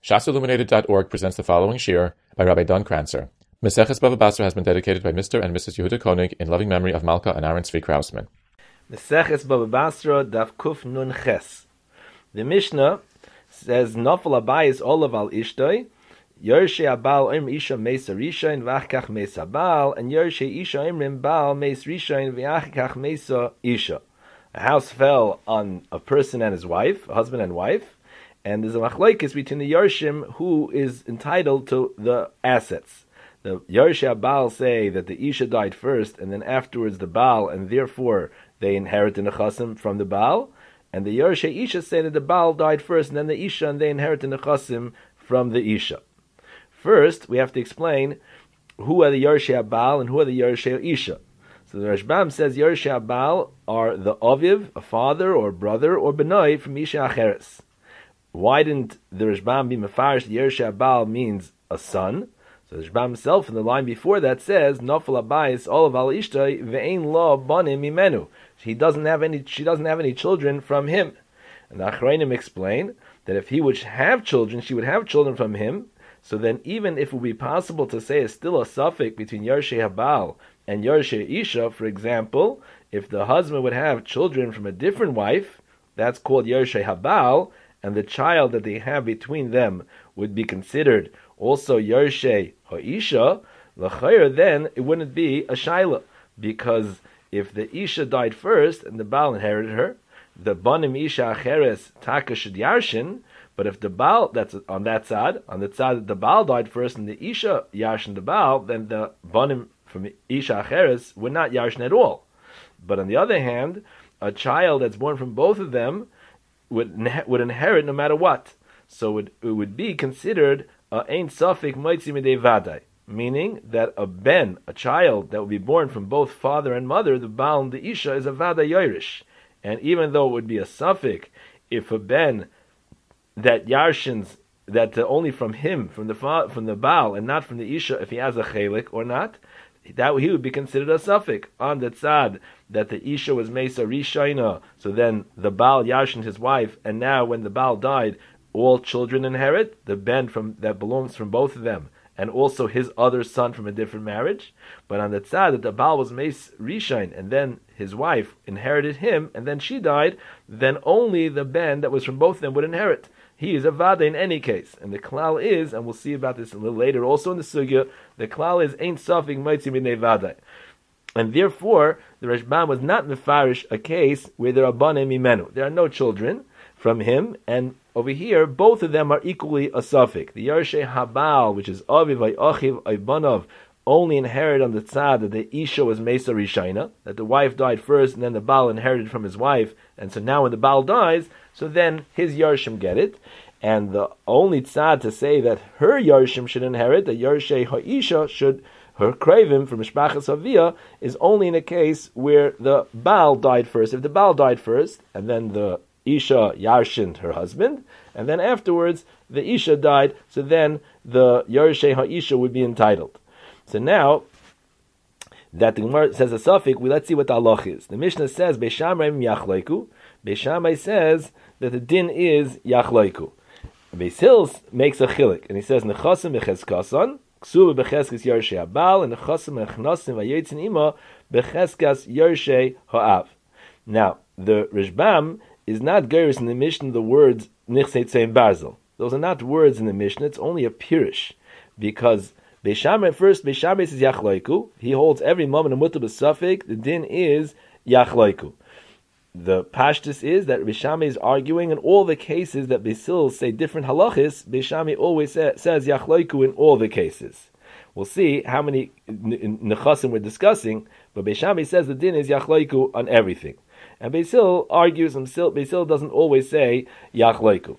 ShasIlluminated.org presents the following shir by Rabbi Don Kranzer. Maseches Bava Basra has been dedicated by Mr. and Mrs. Yehuda Koenig in loving memory of Malka and Aaron Tzvi Krausman. Maseches Bava Basra Daf Kuf Nun Ches. The Mishnah says Nafal Abayis Olav al Ishtoi, Yershei Abal Im Isha Mesa Rishain V'achkach Mesa Baal, and Yershei Isha Imrim Baal Mes Rishain V'achkach Mesa Isha. A house fell on a person and his wife, a husband and wife, and there's a machlokes between the Yarshim who is entitled to the assets. The Yershei Baal say that the Isha died first, and then afterwards the Baal, and therefore they inherit the Nechasim from the Baal. And the Yershei Isha say that the Baal died first, and then the Isha, and they inherit the Nechasim from the Isha. First, we have to explain who are the Yershei Baal and who are the Yershei Isha. So the Rashbam says Yershei Baal are the Aviv, a father or brother or Benoi from Isha Acheres. Why didn't the Rashbam be mefarish? The Yershei Baal means a son. So the Rashbam himself in the line before that says Nafal Abayis Olav al Ishtoi ve'ein lo banim imenu. She doesn't have any children from him. And the Achrayim explain that if he would have children, she would have children from him. So then, even if it would be possible to say it's still a suffix between Yershei Baal and Yershei Isha, for example, if the husband would have children from a different wife, that's called Yershei Baal, and the child that they have between them would be considered also Yershei Ha'isha, l'chayr, then it wouldn't be a shaila, because if the Isha died first and the Baal inherited her, the Banim Isha Acheres Taka Shid Yarshin, but if the Baal, that's on the side that the Baal died first and the Isha Yarshin the Baal, then the Banim from Isha Acheres would not Yarshin at all. But on the other hand, a child that's born from both of them would inherit no matter what. So it would be considered ein safek moitzi midei vadai, meaning that a child that would be born from both father and mother, the Baal and the Isha, is a vadai yoirish. And even though it would be a safek if a ben that yarshins that only from him, from the Baal and not from the Isha, if he has a chelik or not, that he would be considered a suffix on the tzad that the Isha was Mesa Rishayna. So then the Baal Yashin his wife, and now when the Baal died, all children inherit the ben that belongs from both of them, and also his other son from a different marriage. But on the tzad that the Baal was Mesa Rishayn, and then his wife inherited him, and then she died, then only the ben that was from both of them would inherit. He is a vada in any case. And the klal is, and we'll see about this a little later, also in the sugya, the klal is ain't safik moitzi minei vada. And therefore, the Rashbam was not mefarish a case where there are banim imenu. There are no children from him, and over here, both of them are equally a safik. The Yershei Habal, which is Aviv, Achiv, Banov, only inherited on the tzad that the Isha was Mesa Rishayna, that the wife died first, and then the Baal inherited from his wife, and so now when the Baal dies, so then his Yarshim get it, and the only tzad to say that her Yarshim should inherit, the Yershei Ha'isha should, her Kravim from Mishpachas Havia, is only in a case where the Baal died first. If the Baal died first, and then the Isha Yarshined her husband, and then afterwards the Isha died, so then the Yershei Ha'isha would be entitled. So now that the Gemara says a suffix, let's see what the halach is. The Mishnah says Beishamai Yachlaiku. Beishamai says that the din is Yachlaiku. Beis Hill makes a chilik, and he says Nechasim bechezkasan, Ksuba bechezkas Yershei Habal, and Nechasim bechnasim vayetzin ima bechezkas Yershei Ha'av. Now the Rashbam is not geiris in the Mishnah the words Nichsei Tzein Barzel. Those are not words in the Mishnah. It's only a pirish, because Beishamai says Yachlaiku. He holds every moment a mutar b'safek. The din is Yachlaiku. The pashtus is that Beishamai is arguing in all the cases that Beis Hill say different halachis. Beishamai always says Yachlaiku in all the cases. We'll see how many nechasim we're discussing, but Beishamai says the din is Yachlaiku on everything. And Beis Hill argues himself. Beis Hill doesn't always say Yachlaiku.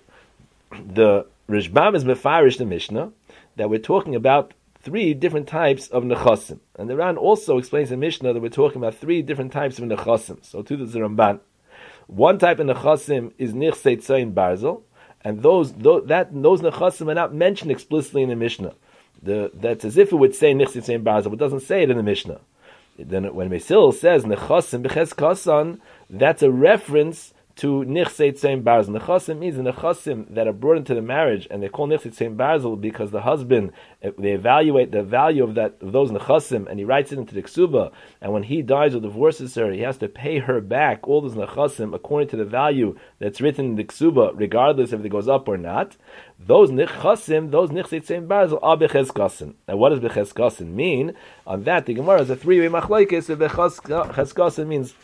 The Rashbam is mefarish the Mishnah that we're talking about three different types of nechasim. And the Ran also explains in Mishnah that we're talking about three different types of nechasim. So too does the Ramban. One type of nechasim is nichsei tzayin barzel, and those nechasim are not mentioned explicitly in the Mishnah. That's as if it would say nichsei tzayin barzel, but it doesn't say it in the Mishnah. Then when Beis Hill says nechasim b'ches kasan, that's a reference to Nichsei Tzeim Barzel. Nechasim means the Nechasim that are brought into the marriage, and they call Nichsei Tzeim Barzel because the husband, they evaluate the value of those Nechasim, and he writes it into the Ksuba, and when he dies or divorces her, he has to pay her back all those Nechasim according to the value that's written in the Ksuba, regardless if it goes up or not. Those Nechasim, those Nichsei Tzeim Barzel are Bechezkasim. Now what does Bechezkasim mean? On that, the Gemara is a three-way machlokes. If Bechezkasim means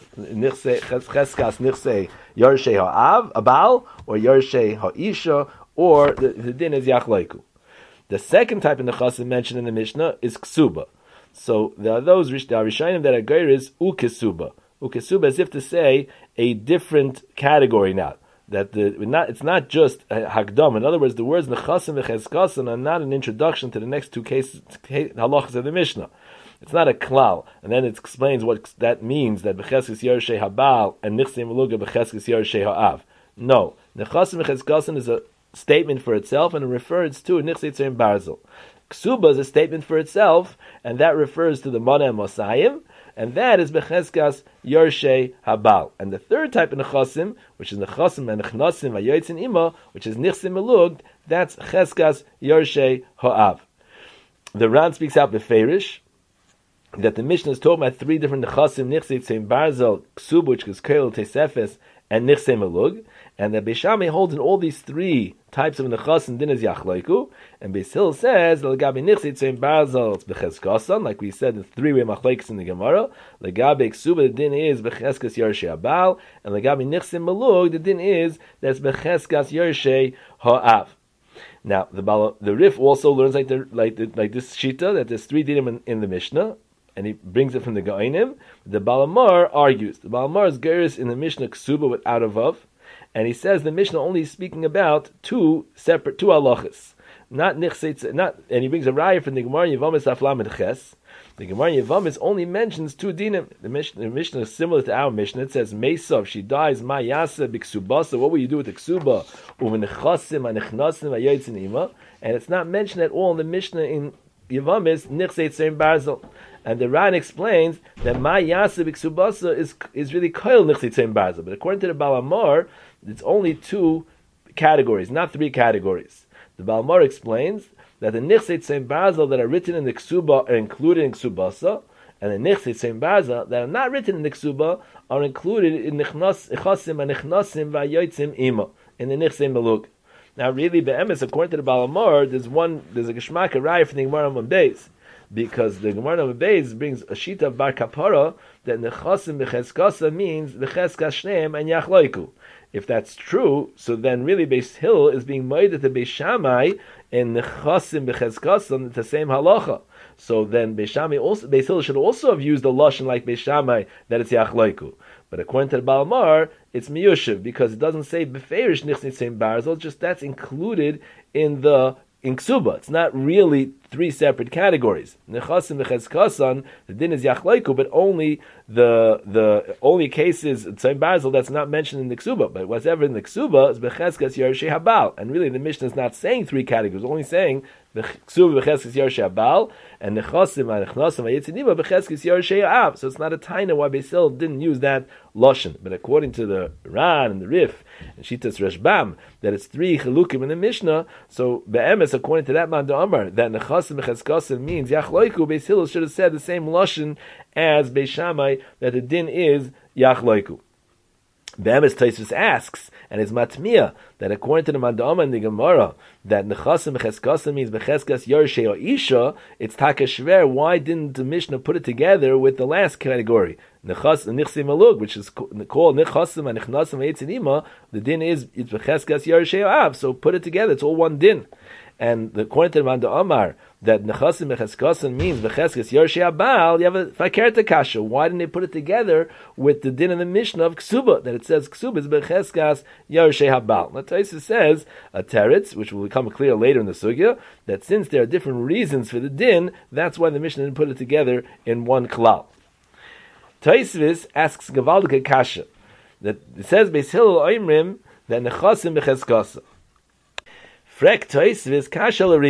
Cheskas Nichsei Yorshei Ha'av, Abal, or Yorshei Ha'isha, or the din is Yachlaiku. The second type of Nechasim mentioned in the Mishnah is Ksuba. So there are those Rishonim that are Geiris Ukesuba. Ukesuba as if to say a different category now. That it's not just Hagdam. In other words, the words Nechasim and Chezkasim are not an introduction to the next two halachas of the Mishnah. It's not a klal, and then it explains what that means, that Becheskes Yorshei Habal and Nichsei Meluga Becheskes Yorshei Ha'av. No, Nechasim Chezkasim is a statement for itself, and it refers to Nichsei Tzeim Barzel. Ksuba is a statement for itself, and that refers to the Mana and Mosayim, and that is Becheskas Yorshei Habal. And the third type of Nechasim, which is Nechasim and Nechnasim Vayotzin Ima, which is Nichsei Melug, that's Cheskas Yorshei Ha'av. The Ran speaks out Beferish, that the Mishnah is talking about three different Nechasim, Nichsei Tzeim Barzel, Ksuba, which is Keil Tesefes, and Nichsei Melug, and that Beis Shammai holds in all these three types of Nechasim din is Yachlaiku, and Beis Hillel says, Legabe Nichsei Tzeim Barzel, it's Bechezkasan, like we said, the three-way machlokes in the Gemara, Legabe Ksuba, the din is Becheskas Yorshei Habal, and Legabe Nichsei Melug, the din is, that's Becheskas Yorshei Ha'av. Now, the Rif also learns like this Shita, that there's three dinim in the Mishnah, and he brings it from the Ga'inim. The Balamar argues. The Balamar is Geras in the Mishnah Ksuba without a Vav, and he says the Mishnah only is speaking about two halachas, not Nichsei, and he brings a raya from the Gemara Yevamis Aflam and Ches. The Gemara Yevamis only mentions two dinim. The Mishnah is similar to our Mishnah. It says Mesav, she dies, Ma Yasa Biksubasa. What will you do with the Ksuba? Uvenechasim Anechnasim Vayotzin Ima, and it's not mentioned at all in the Mishnah in Yevamis Nichsei Tzeim Barzel. And the Ran explains that Ma Yasa Biksubasa is really Koil Nichsei Tzeim Barzel. But according to the Balamar, it's only two categories, not three categories. The Balamar explains that the Nichsei Tzeim Barzel that are written in the Ksuba are included in Ksubasa, and the Nichsei Tzeim Barzel that are not written in the Ksuba are included in Nechasim and Nechnasim Vayotzim Ima, in the Nichsei Melug. Now really, be'emes, according to the Balamar, there's a Geshmak Arayah from the Gemara on Beis, because the Gemara on Beis brings a Shita of Bar Kapara that Nechasim Becheskasa means Becheskas Shneim and Yachloiku. If that's true, so then really Beis Hillel is being made to Beis Shammai and Nechasim Becheskasa, the same halacha. So then Beis Hillel should also have used the lashon like Beis Shammai that it's Yachloiku. But according to the Balamar, it's Miyushiv, because it doesn't say Beferish Nichsei Tzeim Barzel, just that's included in Ksuba. It's not really three separate categories. Nechasim Bechezkasan, the din is Yachlaiku, but only the only cases Tzeim Barzel that's not mentioned in the Ksuba. But whatever in the Ksuba is Becheskas Yorshei Habal. And really the Mishnah is not saying three categories, only saying Ksuba Becheskas Yorshei Habal, and Nechasim and Nechnasim Vayitziniva Becheskas Yorshei Ha'av. So it's not a taina why Beis Hillel didn't use that lashon. But according to the Ran and the Rif and Shitas Rashbam, that it's three chalukim in the Mishnah. So be'emes, according to that man the Amar, that Nechasim Bechezkasim means Yachloiku, Beis Hillel should have said the same lashon as Beis Shammai, that the din is Yachloiku. Be'emes Tosfos asks, and it's matmiyah, that according to the Mandama and the Gemara, that Nechasim Bechezkasim means Becheskas Yorshei or Isha, it's Takashver. Why didn't the Mishnah put it together with the last category? Nichsei Melug, which is called Nechasim and Nechnasim Vayitzin Ima, the din is it's Becheskas Yorshei Ha'av, so put it together, it's all one din. And according to the Manda Omar, that Nechasim Bechezkasim means Becheskas Yorshei Habal, you have a Fakerta Kasha. Why didn't they put it together with the din in the Mishnah of Ksuba, that it says Ksuba is Becheskas Yorshei Habal? Now Tosfos says a teretz, which will become clear later in the sugya, that since there are different reasons for the din, that's why the Mishnah didn't put it together in one klal. Tosfos asks Gavaldika Kasha, that it says Beis Hillel Oimrim that Nechasim Bechezkasim. Frek Tosfos Kasha Lari.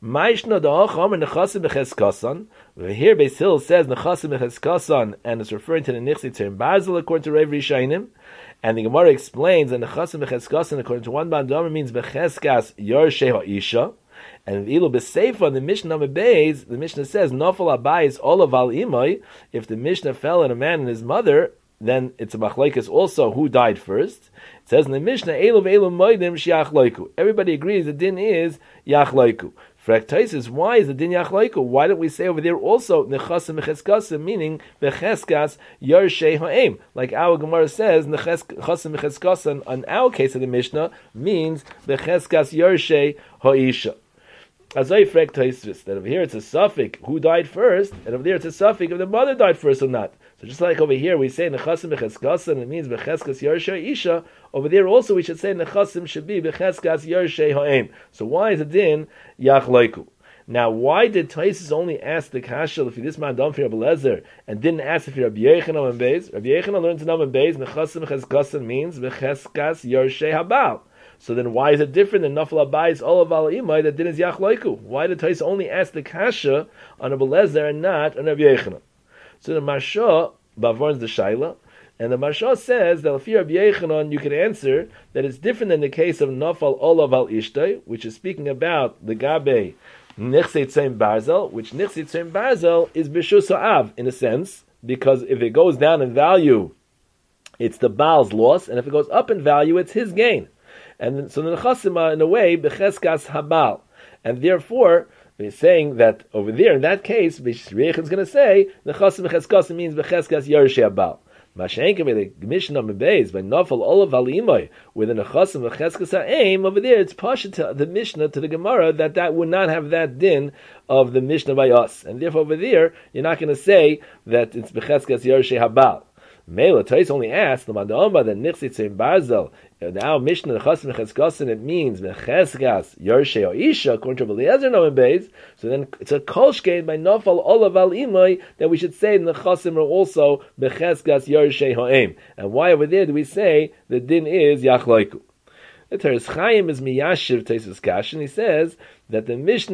Maishna da'acham nechasim b'cheskasan. Here Beis Hill says nechasim b'cheskasan, and it's referring to the Nichsi Tzim Barzel according to Rav Rishayim. And the Gemara explains that nechasim b'cheskasan according to one Bandam means b'cheskas yorshei ha'isha. And ilu b'seifa, the Mishnah Beis, the Mishnah says nafal abayis olav al imay. If the Mishnah fell on a man and his mother, then it's a machlekes also who died first. It says in the Mishnah, elu ve'elu moedim shiachloiku. Everybody agrees the din is yachloiku. Fraktais, why is the din yachloiku? Why don't we say over there also nechasim mecheskasim, meaning becheskas yarshei ha'em? Like our Gemara says, nechasim mecheskasim on our case of the Mishnah means becheskas yarshei ha'isha. Azay fraktais, that over here it's a suffix who died first, and over there it's a suffix if the mother died first or not. So just like over here we say nechasim becheskas, and it means becheskas yarshei isha. Over there also we should say nechasim should be becheskas yarshei ha'em. So why is the din yachloiku? Now why did Taisus only ask the kasha if this man done for Rabbi Lezer and didn't ask if Rabbi Yechanan and Beis? Rabbi Yechanan learned to know in Beis nechasim becheskas means becheskas yarshei habal. So then why is it different than nafal abayis olav al imay that din is yachloiku? Why did Taisus only ask the kasha on Rabbi Lezer and not on Rabbi Yechanan? So the Marsha bavarns the shaila, and the Marsha says that if you're Rabbi Yechanan, you can answer that it's different than the case of nafal olav al ishtay, which is speaking about the gabe nichsei tzem barzel, which nichsei tzem barzel is b'shus ha'av in a sense, because if it goes down in value, it's the Baal's loss, and if it goes up in value, it's his gain. And so the nechasim are in a way becheskas habal, and therefore he's saying that over there, in that case, Rechon is going to say, nechasim b'cheskasim means b'cheskas yarshei habal. Mashenka by the Mishnah Beis, by nafal olav al imay, with the nechasim b'cheskas ha'em, over there it's pasha to the Mishnah, to the Gemara, that would not have that din of the Mishnah by us. And therefore over there, you're not going to say that it's b'cheskas yarshei habal. Mela Tais only asked the Madamba that Nichsi Tzim Barzel. Now Mishnah Nechasim Mecheskasin, it means Mecheskas Yarshei or Isha according to Eliezer no in Beis. So then it's a kolshkein by Nafal Olav Al Imay that we should say Nechasim are also Mecheskas Yarshei Ha'em. And why over there do we say the din is Yachloiku? The Teres Chaim is Miyashiv Taisus Kashin. He says that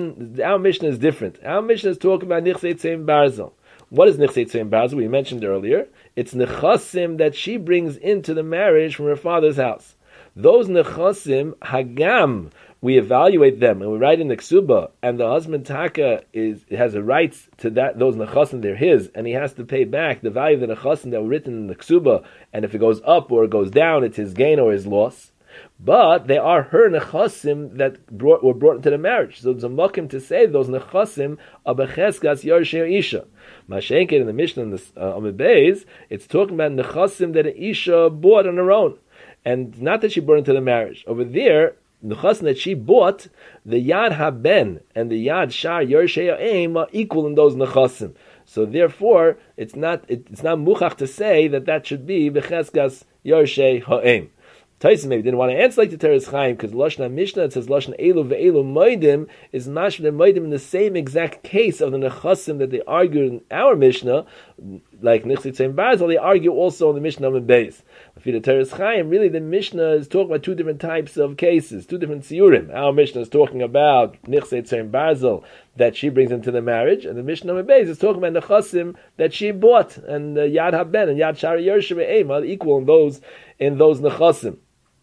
our Mishnah is different. Our Mishnah is talking about Nichsi Tzim Barzel. What is Nichsei Tzim Barzel? We mentioned earlier. It's nechasim that she brings into the marriage from her father's house. Those nechasim, hagam, we evaluate them and we write in the ksuba, and the husband taka has a right to that. Those nechasim, they're his, and he has to pay back the value of the nechasim that were written in the ksuba. And if it goes up or it goes down, it's his gain or his loss. But they are her nechasim that were brought into the marriage. So it's a makim to say those nechasim are becheskas yarshei isha. Mashenket in the Mishnah in the Amud Beis, it's talking about nechasim that an isha bought on her own, and not that she brought into the marriage. Over there, nechasim that she bought, the yad haben and the yad shar yarshei ha'em are equal in those nechasim. So therefore, it's not muchach to say that should be becheskas yarshei ha'em. Taisim maybe didn't want to answer like the Teres Chaim because Lashon Mishnah it says Lashon Elu ve'elu moedim is mashma the moedim in the same exact case of the nechasim that they argued in our Mishnah, like Nichsi Tzim Barzel, they argue also in the Mishnah of Beis. For the Teres Chaim, really the Mishnah is talking about two different types of cases, two different siyurim. Our Mishnah is talking about Nichsi Tzim Barzel that she brings into the marriage, and the Mishnah of Beis is talking about nechasim that she bought, and Yad Haben and Yad Shari Yerusha are equal in those nechasim.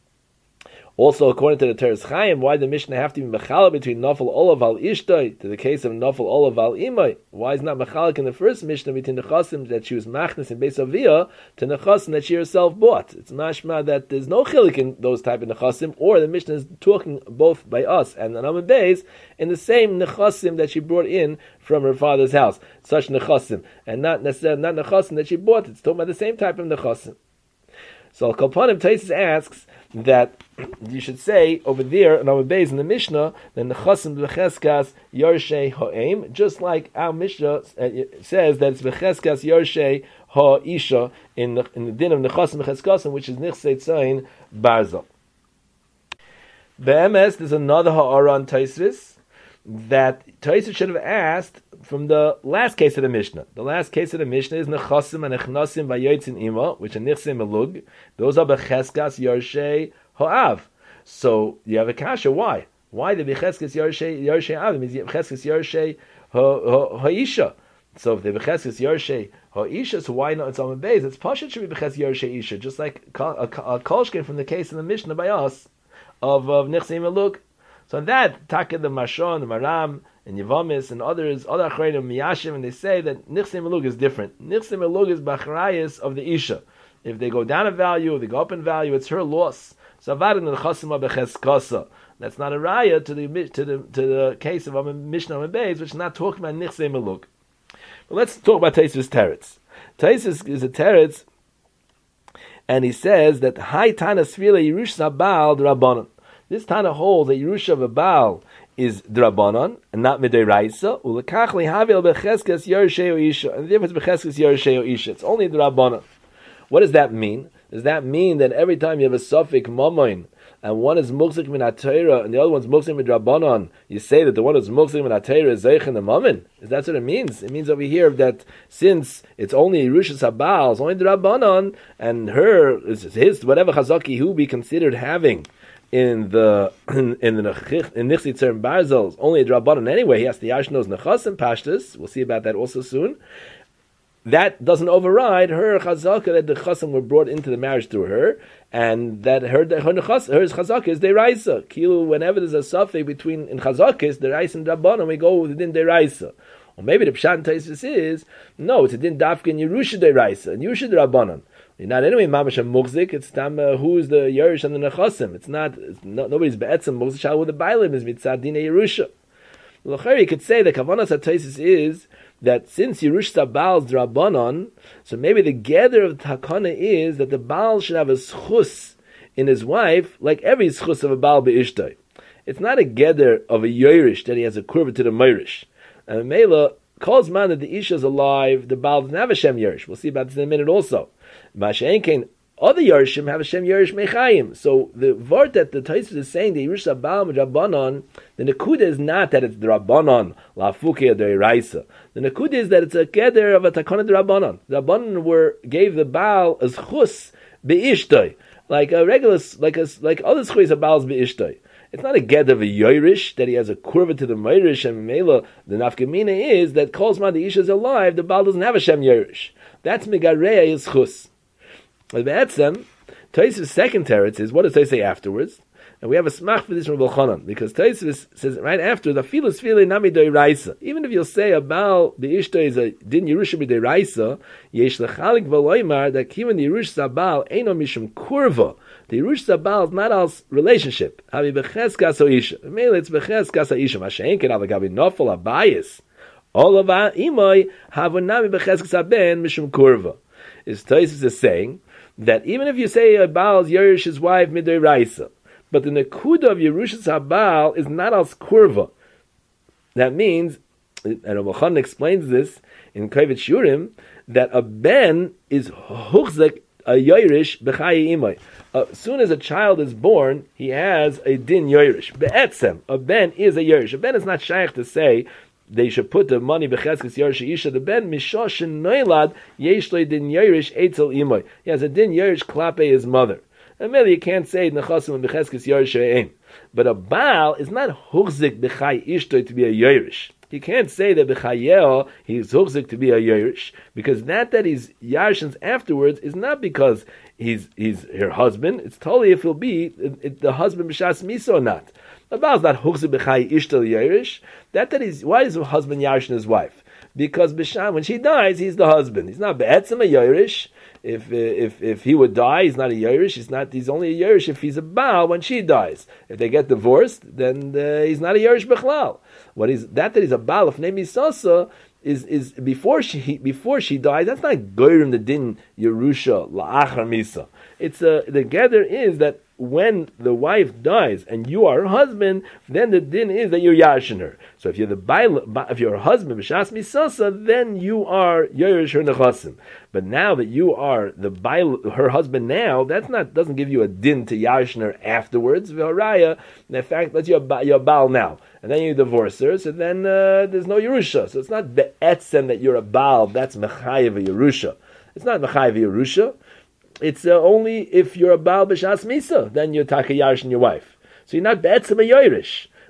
Also, according to the Teres Chaim, why the Mishnah have to be mechalek between nafal olav al ishtay to the case of nafal olav al imay? Why is not mechalek in the first Mishnah between the nechasim that she was machnas in Beis Aviyah to nechasim that she herself bought? It's mashma that there's no chilik in those type of nechasim, or the Mishnah is talking both by us and an Amud Beis in the same nechasim that she brought in from her father's house, such nechasim, and not necessarily not nechasim that she bought. It's talking about the same type of nechasim. So Al Kalpanim Taisus asks that you should say over there in our base in the Mishnah that nechasim b'cheskas yarshei ha'em, just like our Mishnah says that it's b'cheskas yarshei ha'isha in the din of nechasim b'cheskasim, which is nichsei tzayin barzel. Be'emes, there's another ha'ara on Taisus that Taisus should have asked from the last case of the Mishnah. The last case of the Mishnah is nechasim and echnasim vayotzin ima, which are nichsim elug. Those are becheskas yarshei ha'av. So you have a kasha. Why? Why the Becheskes Yarshei Av means Becheskes Yarshei Ha'isha. So if the Becheskes Yarshei Ha'isha, so why not it's on the base? It's Pashat should be Becheskes Yarshei Isha, just like a Kolshkin from the case in the Mishnah by us of Nichsim Eluk. So on that, Taka the Mashon, the Maram, and Yevamis, and others, other Achreinim, Miyashim, and they say that Nichsim Eluk is different. Nichsim Eluk is Bachrayas of the Isha. If they go down in value, if they go up in value, it's her loss. So Avarin the Chasima Becheskasa. That's not a raya to the case of Mishnah and Beis, which is not talking about Nichsim Eluk. But let's talk about Taisus Teretz. Taisus is a Teretz, and he says that Hai Tana Sfila Yerush Sabal Drabanan. This Tana holds that Yerusha of a Baal is Drabanan and not Midiraisa. Ulekach Lihavel Becheskes Yershei Isha. And the difference Becheskes Yershei Isha. It's only Drabanan. What does that mean? Does that mean that every time you have a suffix Mamoin and one is Muksik Min HaTorah and the other one's Muksik Min Drabanan, you say that the one who's Muksik Min HaTorah is Zeich in the Mammon? Is that what it means? It means over here that since it's only Yerusha Sabal, it's only Drabanan, and her is his whatever Chazaki who be considered having in the Nichsitzer and Barzels, only a Drabanan anyway. He has the Yashnos Nechas and Pashtus. We'll see about that also soon. That doesn't override her Chazaka that the Chasim were brought into the marriage through her, and that her Chazaka is Deraisa. Kilu, whenever there's a suffix between in Chazakis, Deraisa and Drabanan, we go within Deraisa. Or maybe the Pshat and Taisus is, no, it's a din Dafka in Yerusha Deraisa, and Yerusha Drabanan. You're not anyway mamash and mugzik. It's tam who's the Yerush and the Nechasim. It's not nobody's be'etzim mugzik. Shal with the Bailim is mitzad dina Yerusha. L'chari, you could say the kavanas hataisis is that since Yerush Sabal's drabanan, so maybe the gather of the takana is that the Baal should have a schus in his wife like every schus of a Baal be'ishtay. It's not a gather of a Yerush that he has a kurva to the Meirish. And Mela calls man that the Isha is alive. The Baal doesn't have a Shem Yerush. We'll see about this in a minute also. Masha'enkein, other Yerushim have a Shem Yerush Mechayim. So the word that the Taisus is saying, the Yerush Abal Rabbanon, the Nekuda is not that it's the Rabbanon, Lafuke or the Iraisa. The Nekuda is that it's a gather of a Takana Rabbanon. The Rabbanon gave the Baal as Chus Be'ishtoi, like a regular, like other Chus of Baal's Be'ishtoi. It's not a get of a Yerush that he has a kurva to the Meirish and Mela. The nafkamina is that calls man the Isha is alive, the Baal doesn't have a Shem Yerush. That's Megareya is Chus. But Be'etzem, Taisus' second teretz is, what does they say afterwards? And we have a smach for this from Belchanan, because Taisus says right after, the filus fili nami doiraisa. Even if you'll say a Baal be'ishto is a din Yerusha b'doiraisa, yesh lechalik v'loimar, that even the Yerush Sabal eino mishum kurva. The Yerush Sabal is not our relationship. Havi b'cheskas o isha. Mainly it's b'cheskas o isha. Mashenken avagabi nofel abayis. All of our imoy havonami b'cheskas aben mishum kurva. Is Taisus is saying that even if you say a Baal's Yerush his wife midday raisa, but the nekuda of Yerushas Habal is not as kurva. That means, and Rabbi Chanan explains this in Kovetz Shurim, that a ben is huchzek a Yerush b'chayi imay. As soon as a child is born, he has a din Yerush. Be'etzem, a ben is a Yerush. A ben is not shaykh to say they should put the money b'cheskes Yerush Isha. The ben mishoshin noilad yesh lo din Yerush etzel imay. He has a din Yerush klape his mother. And maybe you can't say nechasim and b'cheskes Yerush ein. But a Baal is not huchzik b'chay ishtoi to be a Yerush. He can't say that b'chayel he's huchzik to be a Yerush, because that he's yarshins afterwards is not because he's her husband. It's totally if he'll be the husband b'shas miso or not. A Baal is not huchzik b'chay ishtoi Yerush. That he's, why is the husband yarshin his wife? Because b'sham, when she dies, he's the husband. He's not be'etzem a Yerush. If he would die, he's not a Yerush. He's only a Yerush if he's a Baal when she dies. If they get divorced, then he's not a Yerush Bechlal. What is that he's a Baal of Nemi Sasa is before she dies. That's not Goyrim the Din Yerusha La'achar Misa. It's the gather is that when the wife dies and you are her husband, then the din is that you're yashin her. So if you're if you're her husband b'shas misasa, then you are yerush her nechasim. But now that you are her husband now, doesn't give you a din to yashin her afterwards. V'haraya, in fact, that's your baal now, and then you divorce her. So then there's no yerusha. So it's not the etzem that you're a baal. That's mechayev yerusha. It's not mechayev yerusha. It's only if you're a Baal B'Shas Misa, then you're Taka Yarshin your wife. So you're not Be'etzem a Yerush.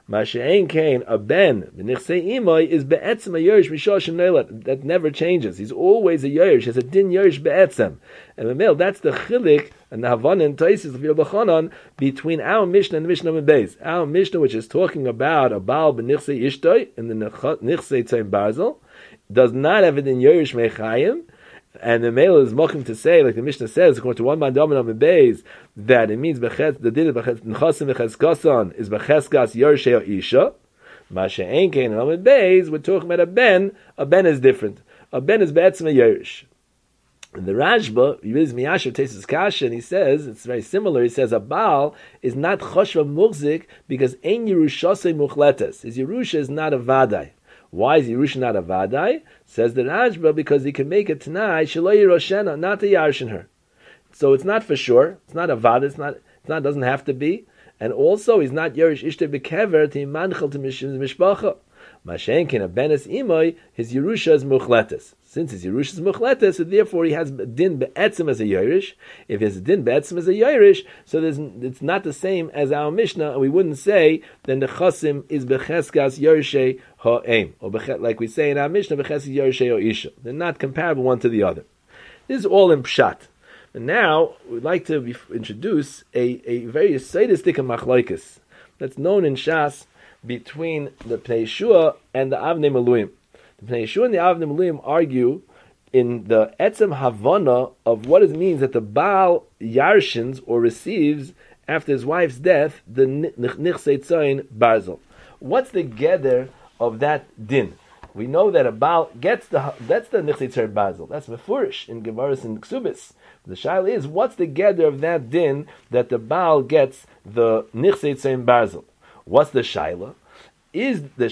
Masha'en kain, a ben, v'nichsei imoi, is be'etzem a yerush mishosh and that never changes. He's always a yerush, has a din yerush be'etzem. And the male, that's the chilik, and the Havanan, Taisis, V'Yobachanan, between our Mishnah and the Mishnah Beis. Our Mishnah, which is talking about a Baal b'nichsei ishtoi, in the nichsei tzayim barzel, does not have it in yerush mechayim, and the male is mocking to say, like the Mishnah says, according to one man dominant on Beis, that it means the din of nechasim v'cheskason is b'cheskas yershei isha. Masha'en kein and on Beis, we're talking about a ben. A ben is different. A ben is be'etzem a yerush. And the Rashba, Yiviz Miyasher takes his kasha, and he says it's very similar. He says a Baal is not choshva muchzik because ein yerushasei muchletes. His yerusha is not a vadai. Why is Yerusha not a vadai? Says the Rashba, because he can make a Tanai, Shelo Yeroshena, not to yarshin her. So it's not for sure. It's not a vada. Doesn't have to be. And also, he's not Yerush Ishte Bekever to Imanchel to Mishpacha. Mashenkin, a Benes Imoy, his Yerusha is Muchletes. Since his Yerusha is Muchletes, so therefore he has Din Be'etzim as a Yerush. If he has Din Be'etzim as a Yerush, so it's not the same as our Mishnah, and we wouldn't say, then the Chasim is Becheskas Yerushei Ha'em. Or like we say in our Mishnah, Becheskas Yerushei Ha'isha. They're not comparable one to the other. This is all in Pshat. And now, we'd like to introduce a very Seidistic machlokes that's known in Shas between the Pnei Yeshua and the Avnei Miluim. The Pnei Yeshua and the Avnei Miluim argue in the Etzem Havana of what it means that the Baal yarshins or receives after his wife's death the Nichsei Tzayin Barzel. What's the gather of that din? We know that a Baal gets that's the Nichsei Tzayin Barzel. That's Mefurish in Gemaras and Ksubis. The shaila is, what's the gather of that din that the Baal gets the Nichsei Tzayin Barzel? What's the shaila? Is the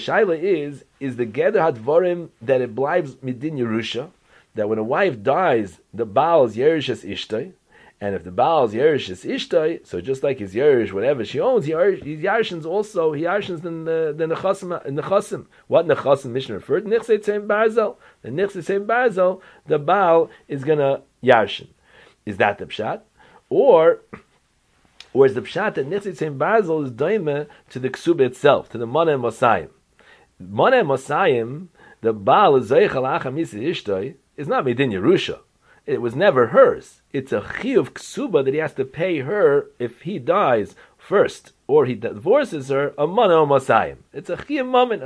gather hadvarim that it blibes midin Yerusha, that when a wife dies, the Baal is Yerush as Ishtay, and if the Baal is Yerush as Ishtay, so just like his Yerush, whatever she owns, he Yarshins also, he Yarshins in the Nechasim. What Nechasim Mishnah referred? Nichsei Tzayin Barzel. The Nichsei Tzayin Barzel, the Baal is going to Yarshin. Is that the Pshat? Or is the Pshat that Nichsei Tzayin Barzel is doime to the Ksubah itself, to the Moneh Mosayim? Moneh Mosayim, the Baal is Zeichel Acha Misi Ishtoi, is not Medin Yerusha. It was never hers. It's a Chiyuv Ksubah that he has to pay her if he dies first, or he divorces her, a Moneh Mosayim. It's a Chiyuv moment, a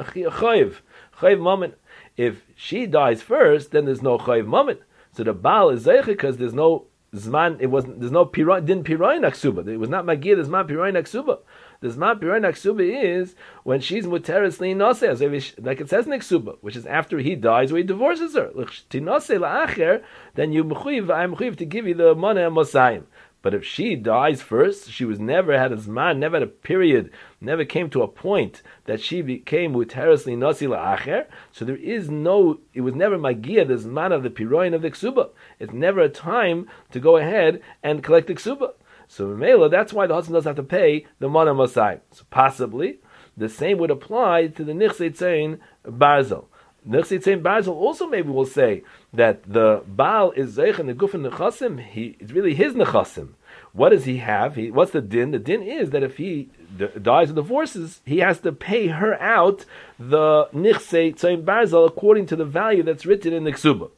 Chayiv moment. If she dies first, then there's no Chayiv moment. So the Baal is Zeichel because there's no Zman, there's no din Piroin Aksuba. It was not Magir, there's Zman Piroin Aksuba. The Zman Piroin Aksuba is when she's Muteres Li'Noseh, like it says in Aksuba, which is after he dies or he divorces her. Tinoseh La'acher, then I'm Mechuyev to give you the Moneh Mosayim. But if she dies first, she was never had a Zman, never had a period, never came to a point that she became Muteres Li'Noseh La'acher, so there is no, it was never Magir, the Zman of the Piroin of the Ksuba. It's never a time to go ahead and collect the Ksuba. So Mela, that's why the husband doesn't have to pay the Moneh Mosayim. So possibly, the same would apply to the Nichsei Tzayin Barzel. Nichsei Tzayin Barzel also maybe will say that the Baal is Zeich and the Guf and Nechasim, it's really his Nechasim. What does he have? What's the din? The din is that if he dies or divorces, he has to pay her out the Nichsei Tzayin Barzel according to the value that's written in the Ksuba.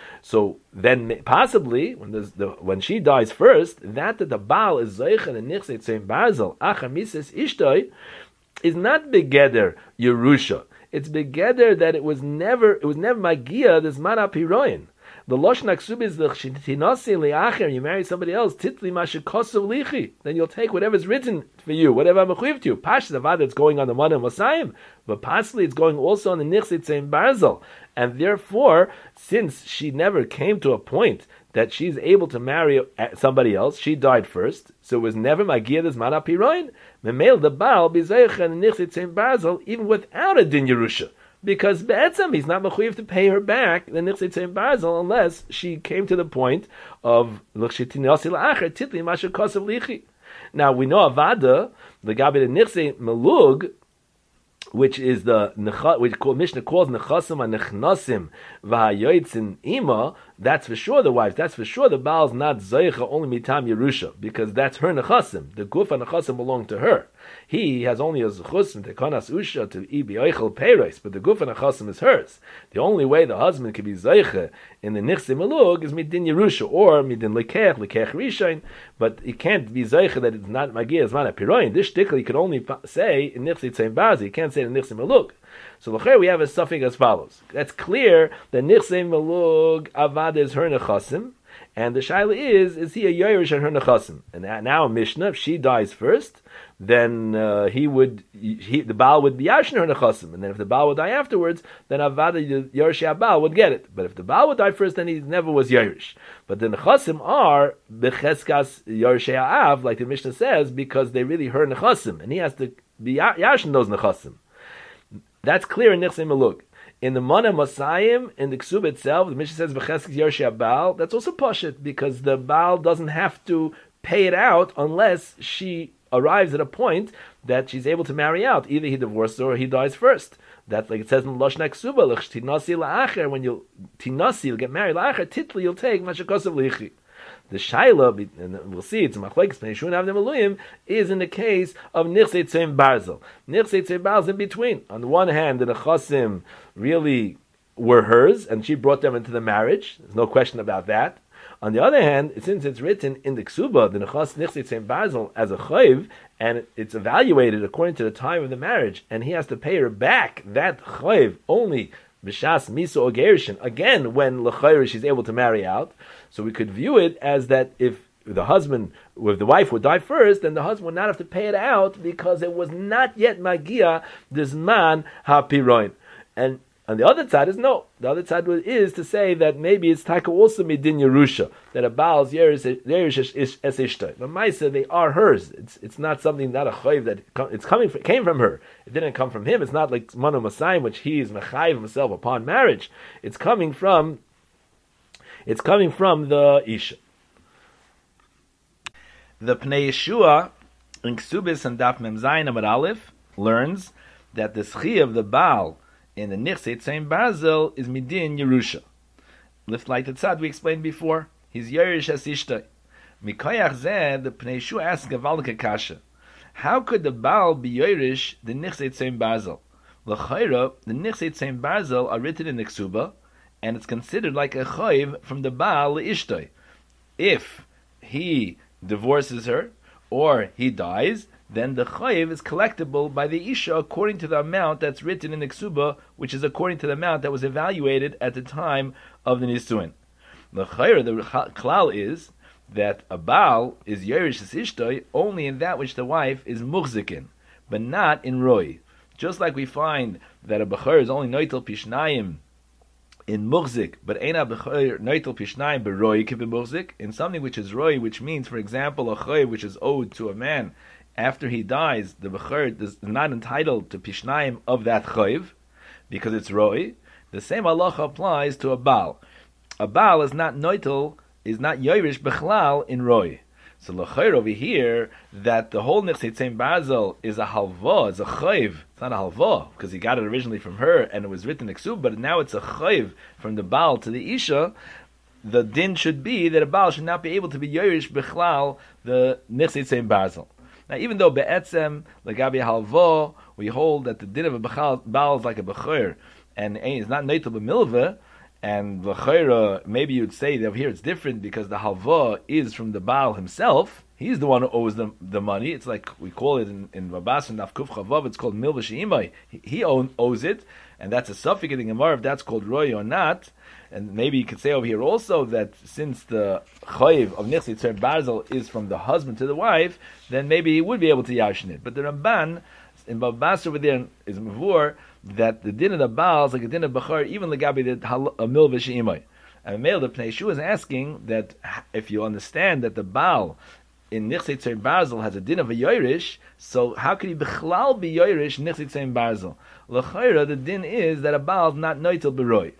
So then, possibly, when she dies first, that the Baal is Zeich and the Nichsei Tzayin Barzel, Acha Mises Ishtoi, is not Begeder Yerusha. It's Begeder that it was never Magia, this Mana Piroin. The Lashon HaKsuba is the Tinasi Li'acher, you marry somebody else, Titli Mashikosav Lichi, then you'll take whatever's written for you, whatever I'm mechuyev to you. Pashas Avad, it's going on the Moneh Mosayim, but possibly it's going also on the Nichsei Tzayin Barzel. And therefore, since she never came to a point that she's able to marry somebody else, she died first, so it was never Magia this Mana Piroin. Memel the Baal B'Zeich and Nichsei Tzayin Barzel, even without a Din Yerusha. Because Be'etzem, he's not mechuyev to pay her back the Nichsei Tzayin Barzel unless she came to the point of L'chshitinasi La'acher Titli Masha Kosav Lichi. Now we know Avada, the Gabi the Nichsei Melug, which is which Mishnah calls Nechasim HaNechnasim V'Hayotzin Ima, that's for sure the wife. That's for sure the Baal's not Zaycha only mitam Yerusha, because that's her Nechasim. The Guf and Nechasim belong to her. He has only a Zechus and Tekanas Usha to Ibi Eichel Peiros, but the Guf and Nechasim is hers. The only way the husband can be Zaycha in the Nichse Melug is midin Yerusha, or midin Lekech Rishon, but he can't be Zaycha that it's not Magia Zman Piroin. This shtickle he could only say in Nichse Tzem Bazi, he can't say in Nichse Melug. So l'cher we have a suffix as follows. That's clear that Nichse Melug Avad is her Nechasim, and the shaila is he a Yerush and her Nechasim? And now in Mishnah, if she dies first, then the Baal would be Yashin her Nechasim, and then if the Baal would die afterwards, then Avad the Yerush Baal would get it. But if the Baal would die first, then he never was Yerush. But the Nechasim are Becheskas Yerush Av, like the Mishnah says, because they really her Nechasim, and he has to be Yashin those Nechasim. That's clear in Nichse Melug. In the Mana Masayim, in the Ksub itself, the Mishnah says V'cheskes Yerush Baal. That's also Pashit, because the Baal doesn't have to pay it out unless she arrives at a point that she's able to marry out. Either he divorces or he dies first. That's like it says in Lashon Ksuba, Tinasi la'acher, when you'll get married la'acher, titli you'll take Mashikosav lichi. The shaila, and we'll see, it's machlekes Pnei Shua and Avnei Maluyim, is in the case of Nichse Tzem Barzel. Nichse Tzem Barzel in between. On the one hand, the Nechasim really were hers, and she brought them into the marriage. There's no question about that. On the other hand, since it's written in the Ksuba, the Nichse Tzem Barzel as a chayv, and it's evaluated according to the time of the marriage, and he has to pay her back that chayv only b'shas miso or gerishin, again when l'chayr she's able to marry out. So we could view it as that if the wife would die first, then the husband would not have to pay it out because it was not yet magia desman hapiroin. And on the other side is no. The other side is to say that maybe it's taka also midin Yerusha, that a Baal's Yerush is esishtay. The Maisa, they are hers. It's not something, not a chayv that came from her. It didn't come from him. It's not like Manu Masayim, which he is mechayiv himself upon marriage. It's coming from the Isha. The Pnei Yeshua in Ksubis and Daf Mem Zayin Amud Aleph learns that the Schiyah of the Baal in the Nichse Tzem Barzel is midin Yerusha. Lift like the tzad we explained before. He's Yerush as Ishtay. Mikoyach zeh, the Pnei Yeshua asks Gavaldik Kasha. How could the Baal be Yerush the Nichse Tzem Barzel? L'chayra, the Nichse Tzem Barzel are written in the Ksuba, and it's considered like a chayv from the Baal Ishtay. If he divorces her, or he dies, then the chayv is collectible by the Isha according to the amount that's written in the Ksuba, which is according to the amount that was evaluated at the time of the Nisuin. The chayr, the klal is that a Baal is Yerush Ishtay only in that which the wife is muchzikin, but not in Roi. Just like we find that a Bechor is only Noitel Pishnayim in Muchzik, but Eina Bechor Noitel Pishnayim Beroi Kibbim Muchzik, in something which is Roi, which means, for example, a Choy which is owed to a man after he dies, the Bechor is not entitled to Pishnayim of that Choyv, because it's Roi. The same halacha applies to a Baal. A Baal is not Noitel, is not Yerush Bechlal in Roi. So l'chayr over here, that the whole Nichse Tzem Barzel is a halva, it's a chayv. It's not a halva, because he got it originally from her, and it was written in Ksub, but now it's a chayv from the Baal to the Isha. The din should be that a Baal should not be able to be Yerush Bechlal, the Nichse Tzem Barzel. Now even though Be'etzem, Legabi halva, we hold that the din of a Baal is like a Bechor, and is not Neitel B'milveh, and l'chayra, maybe you'd say that over here it's different because the halva is from the Baal himself. He's the one who owes the money. It's like we call it in Rabas and Nafkuf Chavav. It's called Milva Sheimai. He owes it, and that's a suffix in the Gemara if that's called Roy or not. And maybe you could say over here also that since the chayiv of Nichse Tzem Barzel is from the husband to the wife, then maybe he would be able to yashin it. But the Ramban in Bava Basra over there is mavur that the din of the Baal is like a din of Bechor, even legabi the Milva Sheimai. And Meil the Pnei Yeshua is asking that if you understand that the Baal in Nichse Tzem Barzel has a din of a Yerush, so how could he bechlal be Yerush Nichse Tzem Barzel? L'chayra, the din is that a Baal is not noitel beroi.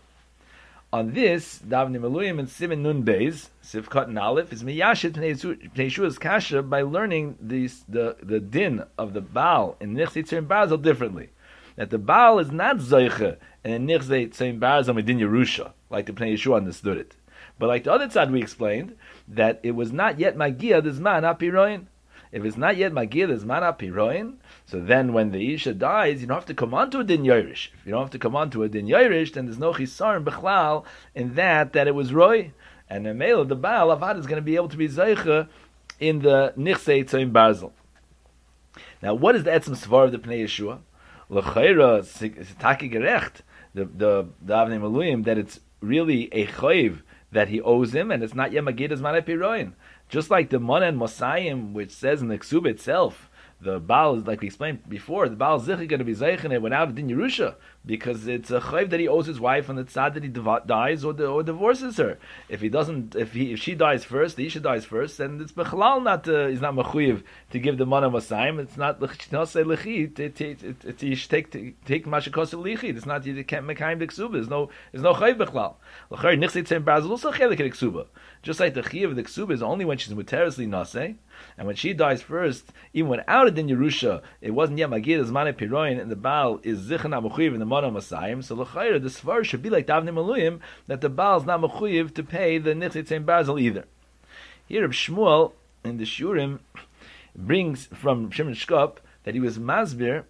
On this, Davnei Maluyim and Siman Nun Beis, Sivkot and Aleph, is miyashit Pnei Yeshua's kasha by learning the din of the Baal in Nichse Tzem Barzel differently. That the Baal is not Zoiche and in Nichse Tzem Barzel Medin Yerusha, like the Pnei Yeshua understood it. But like the other side we explained, that it was not yet Magia the Zman HaPiroin. If it's not yet Magia the Zman HaPiroin, so then when the Isha dies, you don't have to come on to a Din Yoirish. If you don't have to come on to a Din Yoirish, then there's no Chisaron Bechlal in that it was Roy. And the male of the Baal Avad is going to be able to be Zeicha in the Nichsei Tzayim Barzel. Now, what is the Etzem Svar of the Pnei Yeshua? L'chayra, Sitaki Gerecht, the Avnei Maluyim, that it's really a chayv that he owes him, and it's not yet Magidas Manei Piroin. Just like the Mana and Mosayim, which says in the Ksuba itself, the Baal is, like we explained before, the Baal Zich is going to be Zeichen without a Din Yerusha, because it's a chayv that he owes his wife on the tzad that he dies or divorces her. If she dies first, the Isha dies first, then it's bechalal not he's not mechuyev to give the Mana Mosayim. It's not say lechi take mashikosav lichi. It's not, you can't mekayim the ksuba. There's no chayv bechalal. L'chayr nichsei tzem brazil also chelik in ksuba. Just like the chiyuv of the ksuba is only when she's muterously naseh, and when she dies first, even without a Din Yerusha, it wasn't yet Magid Zmanei Piroin, and the Baal is Zichon HaMechuyev in the Mana Masayim. So l'chayra, the Svar should be like Davnei Maluyim, that the Baal is not Mechuyev to pay the Nichsei Tzem Barzel either. Here, Reb Shmuel in the Shurim brings from Shimon Shkop that he was masbir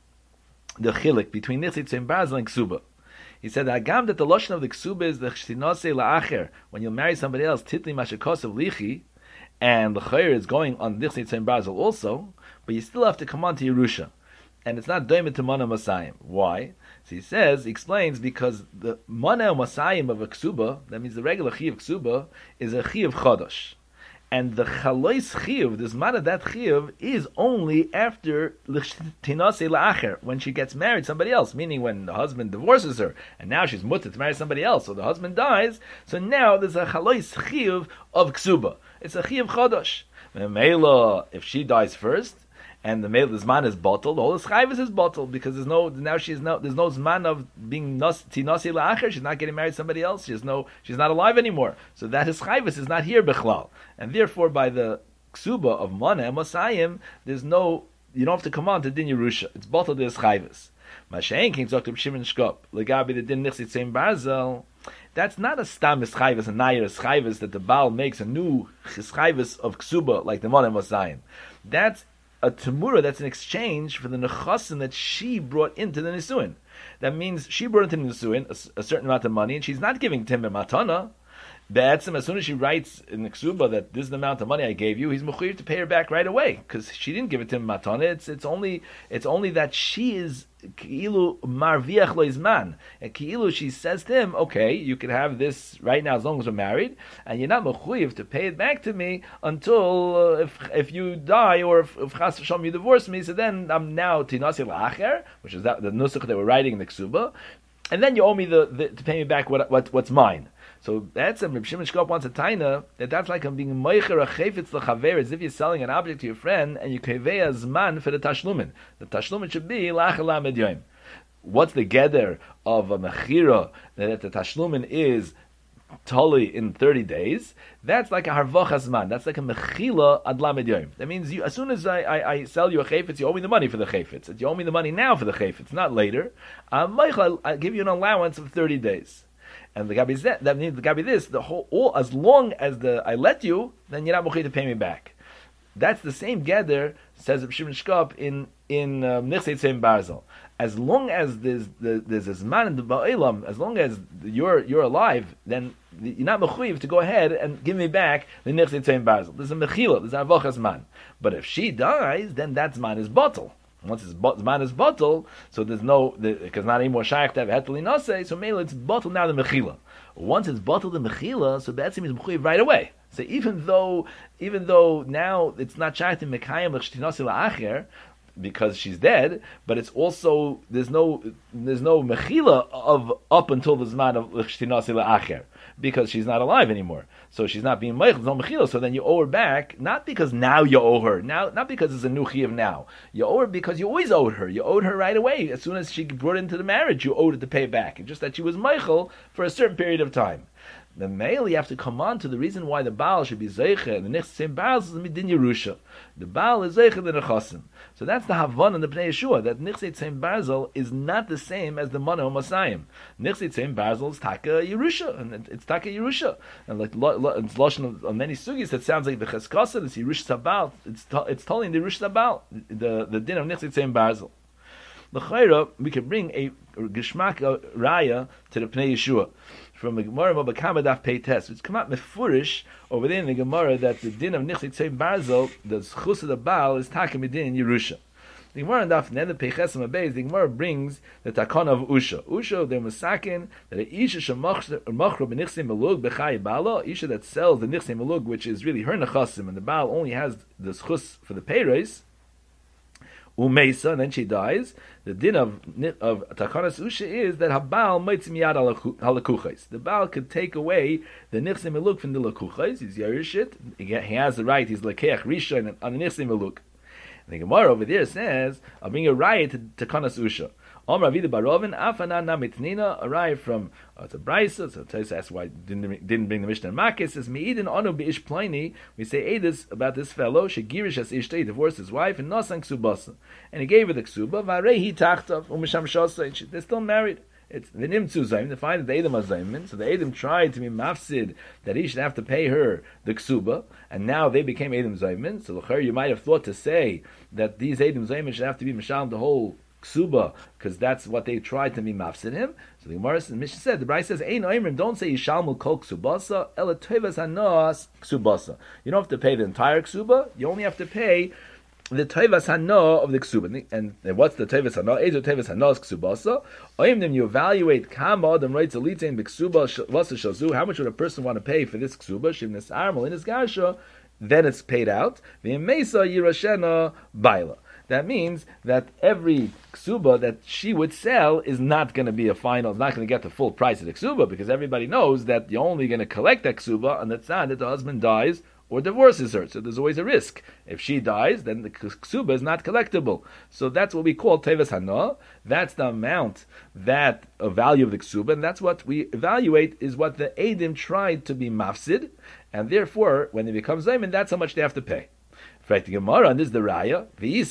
the chilik between Nichsei Tzem Barzel and Ksuba. He said that that the lashon of the Ksuba is the Chtinasei La'acher, when you'll marry somebody else, Titli Mashikosav Lichi, and the Chayr is going on Nichsei Tzem Barzel also, but you still have to come on to Yerusha. And it's not Doimet to Mana Masayim. Why? So he explains, because the Mana Masayim of a Ksuba, that means the regular Chi of Ksuba, is a Chi of Chodosh. And the Chalois Chiyuv, this Mana, that Chiyuv, is only after Tinase La'acher, when she gets married to somebody else, meaning when the husband divorces her, and now she's mutter to marry somebody else, so the husband dies, so now there's a Chalois Chiyuv of Ksuba. It's a Chiyuv Chodosh. Meila, if she dies first, and the Zman is bottled, all the Chayvus is bottled, because there's no Zman of being Tinasi La'acher, she's not getting married to somebody else, she's not alive anymore. So that his Chayvus is not here Bechlal. And therefore, by the Ksuba of Mana and Mosayim, you don't have to come on to Din Yerusha. It's bottled as Chayvus. Mashayin King Dr. Shimon Shkop, Legabi the Din Nichsi Tzem Barzel, that's not a stam Chayvus, a Nair Chayvus that the Baal makes a new Chayvus of Ksuba, like the Mana and Mosayim. That's a Tamura, that's an exchange for the Nechasim that she brought into the Nisuin. That means she brought into the Nisuin a certain amount of money, and she's not giving Tim Matana. Be'etzim, as soon as she writes in the Ksuba that this is the amount of money I gave you, he's mechuyev to pay her back right away, because she didn't give it to him matana. It's only that she is ki'ilu marviach lo izman, and ki'ilu she says to him, okay, you can have this right now as long as we're married, and you're not mechuyev to pay it back to me until if you die, or if chas v'shalom you divorce me. So then I'm now tinasi la'acher, which is the nusach that we're writing in the Ksuba, and then you owe me to pay me back what's mine. So that's Reb Shimon Shkop wants a taina that's like I'm being meicher a chayfetz lechaver, as if you're selling an object to your friend and you kevei a zman for the tashlumin. The tashlumin should be la'achar lamed yom. What's the gather of a mechira that the tashlumin is totally in 30 days? That's like a harvach zman. That's like a mechila ad lamed yom. That means as soon as I sell you a chayfetz, you owe me the money for the chayfetz. You owe me the money now for the chayfetz, not later. I give you an allowance of 30 days. And the Gabi that means the Gabi this, as long as I let you, then you're not mukhi to pay me back. That's the same gather, says Reb Shimon Shkop in Nichsei Tzem Barzel. As long as there's a zman in the Ba'ilam, as long as you're alive, then you're not mechuyev to go ahead and give me back the Nichsei Tzem Barzel. There's a mechila, there's a avoch zman. But if she dies, then that zman is bottle. Once his zman is bottle, so there's because not anymore shaykh to have hetali naseh, so maybe it's bottle now the mechila. Once it's bottled the mechila, so that's means mechuyev right away. So even though now it's not shaykh to mekayim l'chtinasi la'acher, because she's dead, but it's also there's no mechila of up until the zman of l'chtinasi la'acher, because she's not alive anymore. So she's not being meichel, there's no mechila. So then you owe her back, not because now you owe her, not because it's a new chiyuv now. You owe her because you always owed her. You owed her right away. As soon as she brought into the marriage, you owed her to pay back. It's just that she was meichel for a certain period of time. The male, you have to come on to the reason why the Baal should be Zeicha, and the next same Baal is Midin Yerusha. The Baal is Zeicha the Nechasim. So that's the Havon and the Pnei Yeshua, that Nichse Tzim Barzel is not the same as the Mana Masayim. Nichse Tzim Barzel is Taka Yerusha, and it's Taka Yerusha. And like it's Lashon of many sugis that sounds like the Cheskasa, it's Yerusha Sabal, it's telling the Yerusha Sabal, the din of Nichse Tzim Barzel. L'chayra, we can bring a Geshmak Raya to the Pnei Yeshua. From the Gemara Baba Kama Daf Pei Tes. It's come out mefurish over there in the Gemara that the din of Nichse Tzim Barzel, the Zchus of the Baal, is Taka Midin in Yerusha. The Gemara in Daf Neder Pei Chesam Abeis, the Gemara brings the Takon of Usha. Usha, they're Masakin, that a Isha Shemachro B'Nichse Melug B'Chai Bala, Isha that sells the Nichse Melug, which is really her Nechasim, and the Baal only has the Zchus for the Peiros, Umeisa, and then she dies. The din of Takanas Usha is that Habal might miyad halakuchais. The Baal could take away the Nichse Meluk from the lakuchais. He's Yerishit. He has the right. He's Lekeach Rishon on the Nichse Meluk. The Gemara over there says, I'll bring a riot to Takanas Usha. Omar Vida Barovin Afana Namitnina, a riot from it's a Brisa, so that's why didn't bring the Mishnah and Makis. Says Meidin Onu Beish Pliny. We say Edis about this fellow. Shegirish as Ishta, he divorced his wife and Nosan Ksubasa, and he gave her the Ksuba. Varehi Tachtav Umisham Shosa. They're still married. It's the Nimtzu Zaim. They find that the Edom are Zaimin. So the Edom tried to be mafsid that he should have to pay her the Ksuba, and now they became Edom Zaimin. So you might have thought to say that these Edom Zaimin should have to be Mishal the whole Ksuba, because that's what they tried to be mafsid him. So the Gemara and Mishnah said, the Brayso says, Ein oimrim, don't say Yishalmu kol ksubasa, ela tevas hanos ksubasa. You don't have to pay the entire ksuba, you only have to pay the tevas hano of the ksuba. And what's the tevas hano? Ezo tevas hanos ksubasa. Oimrim, you evaluate kama adam writes elitein b'ksuba vasa shazu, how much would a person want to pay for this ksuba, shivnes armal in his gasha, then it's paid out. The mesa yirashena baila. That means that every ksuba that she would sell is not going to be a final, not going to get the full price of the ksuba, because everybody knows that you're only going to collect that ksuba on the time that the husband dies or divorces her. So there's always a risk. If she dies, then the ksuba is not collectible. So that's what we call teves hana. That's the amount, that value of the ksuba, and that's what we evaluate is what the Edim tried to be mafsid, and therefore, when they become zaymin, that's how much they have to pay. In fact, the Gemara, and this is the Raya,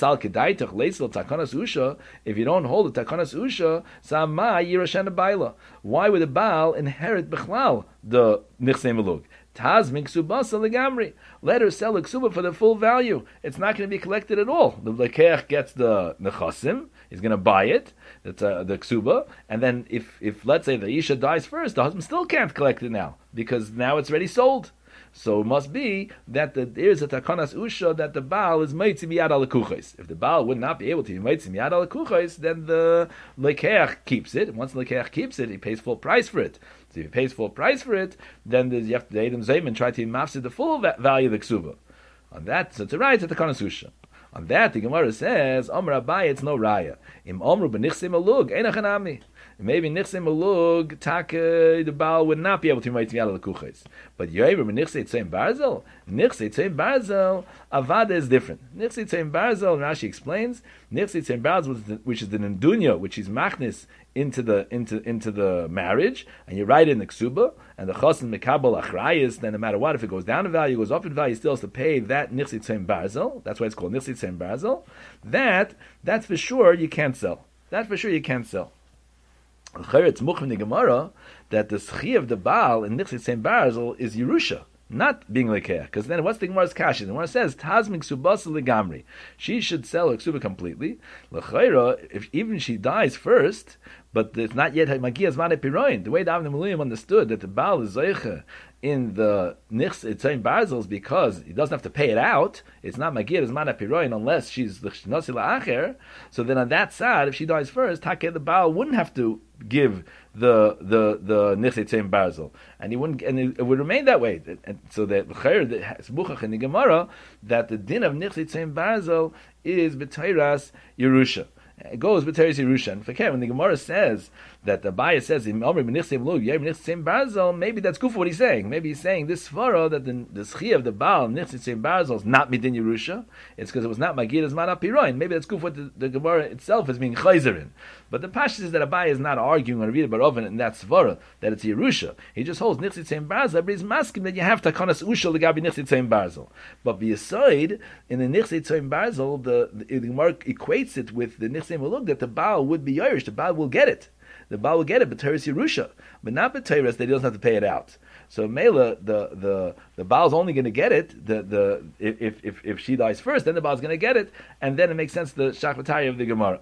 if you don't hold the Takanas Usha, Sama Yirashana Baila. Why would the Baal inherit Bechlal the Nichse Melug? Taz min ksubasa legamri. Let her sell a ksuba for the full value. It's not going to be collected at all. The lekeach gets the nechasim. He's going to buy it, the ksuba, and then if let's say the isha dies first, the husband still can't collect it now because now it's already sold. So it must be that there is a takanas usha that the Baal is meitzi miyad al kuchos. If the Baal would not be able to be meitzi miyad al kuchos, then the lekeach keeps it. And once the lekeach keeps it, he pays full price for it. So if he pays full price for it, then you have to the Edom Zayman try to mafsid the full value of the ksuba. On that, so to write to the takanas usha. On that, the Gemara says, Amar Abai, it's no raya. Im omru b'nichse malug, einachanami. Maybe Nichse Malug, Taka, the Baal would not be able to write to Yad Kuches. But Yoever, Nichse Tzem Barzel, Nichse Tzem Barzel, Avada is different. Nichse Tzem Barzel, Rashi explains, Nichse Tzem Barzel, which is the Nendunya, which is Machnis into the marriage, and you write in the Ksuba, and the Chosin Mekabel Achrayis, then no matter what, if it goes down in value, goes up in value, he still has to pay that Nichse Tzem Barzel. That's why it's called Nichse Tzem Barzel. That's for sure you can't sell. That for sure you can't sell. It's much in the Gemara that the schchi of the Baal in Nichse Tzem Barzel is Yerusha, not being lekeach. Because then what's the Gemara's kasha? The Gemara says Tazmin Ksubasa legamri. She should sell her ksuba completely. L'chayra, if even she dies first, but it's not yet Magias Mane Piroin. The way the Avnei Miluim understood that the Baal is Zeicha in the Nichse Tzem Barzel is because he doesn't have to pay it out. It's not Magias Mane Piroin unless she's the Shnosi La'acher. So then on that side, if she dies first, the Baal wouldn't have to give the Nichse Tzem Barzel, and it would remain that way. And so that it's Buchach in the Gemara that the din of Nichse Tzem Barzel is B'Teiras Yerusha. It goes B'Teres Yerusha. And when the Gemara says that the Abaye says in Omer B'nichsei Melug Yer B'nichsei Barzel, maybe that's good for what he's saying. Maybe he's saying this svara that the schia of the Baal B'nichsei Barzel is not midin Yerusha. It's because it was not Magid as Mana Piroin. Maybe that's good for what the Gemara itself is being chayzerin. But the Pashtus is that Abaye is not arguing on Rita Barovin in that svara that it's Yerusha. He just holds Nichsei Barzel, but he's masking that you have Takanas Ushal Gabi Nichsei Barzel. But aside in the Nichsei Barzel, the Gemara equates it with the Nichsei Melug that the Baal would be Irish. The Baal will get it. The Baal will get it, but Teres Yerusha, but not B'Teres that he doesn't have to pay it out. So Mela, the Baal's only going to get it. If she dies first, then the Baal's going to get it, and then it makes sense the Shachvatari of the Gemara.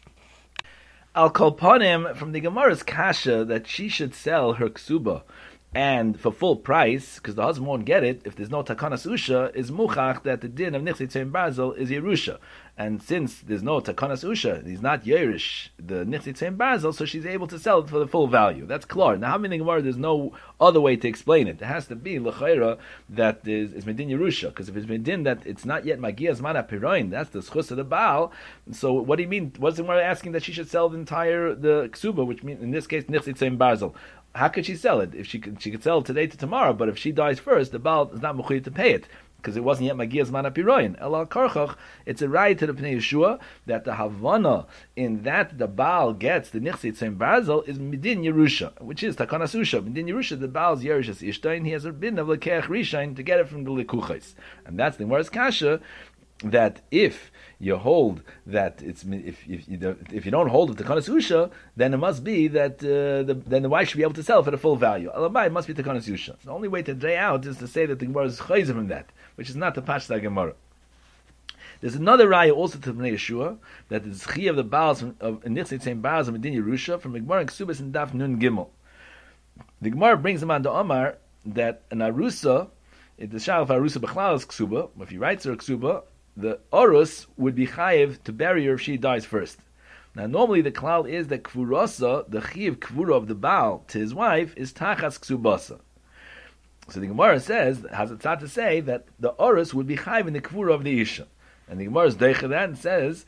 Al Kolponim from the Gemara's kasha that she should sell her ksuba and for full price, because the husband won't get it if there's no takanas usha, is muchach that the din of nichsei tzim barzel is Yerusha. And since there's no takanas usha, he's not Yerish, the nichsei tzim barzel, so she's able to sell it for the full value. That's klar. Now, how many Gemara, there's no other way to explain it. It has to be l'chayra that is medin Yerusha, because if it's medin that it's not yet magias mana piroin, that's the schus of the Baal. So what do you mean? What's the Gemara asking that she should sell the entire the ksuba, which means in this case nichsei tzim barzel? How could she sell it? If she could sell it today to tomorrow, but if she dies first, the Baal is not mechuyev to pay it because it wasn't yet Magias Mana Piroin. Elal Karchach, it's a right to the Pnei Yeshua that the Havana in that the Baal gets the Nichsei Tzim Barzel is Midin Yerusha, which is Takanas Usha. Midin Yerusha, the Baal's Yerush is Ishtain, he has a bin of Lekeach Rishain to get it from the Lekuchais. And that's the Gemara's Kasha, that if you hold that it's if you don't hold it to Takanas Usha, then it must be that then the wife should be able to sell for the full value. Alabai, it must be Takanas Usha. The only way to dray out is to say that the Gemara is chayzer from that, which is not the Pashta Gemara. There's another raya also to Bnei Yeshua that the zchi of the Baals of Nichsei Tzim Baals of Medin Yerusha from the Gemara in Ksubas and Daf Nun Gimel. The Gemara brings him on to Omar that an Arusa, the Shal of Arusa Bechlal is Ksuba. If he writes her Ksuba, the Orus would be chayiv to bury her if she dies first. Now, normally the klal is that kvurasa, the chiv kvura of the Baal to his wife, is tachas ksubasa. So the Gemara says, has a tzad to say that the Orus would be chayiv in the kvura of the Isha. And the Gemara is deicha that and says,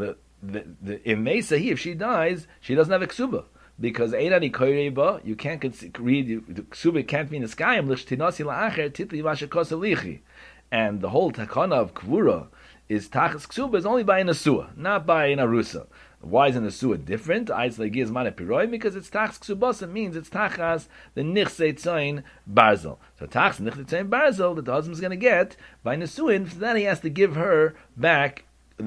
in Mesa, if she dies, she doesn't have a ksuba. Because Eidani Koireba, you can't read, the ksuba can't be in the skyim, l'shtinasi la'acher, titli vashakosa lichi. And the whole takana of kvura is tachas ksuba is only by an asua, not by an arusa. Why is an asua different? Because it's tachas ksubasa means it's tachas the nichsei tzayin barzel. So tachas nichsei tzayin barzel that the husband's going to get by nasuin, so then he has to give her back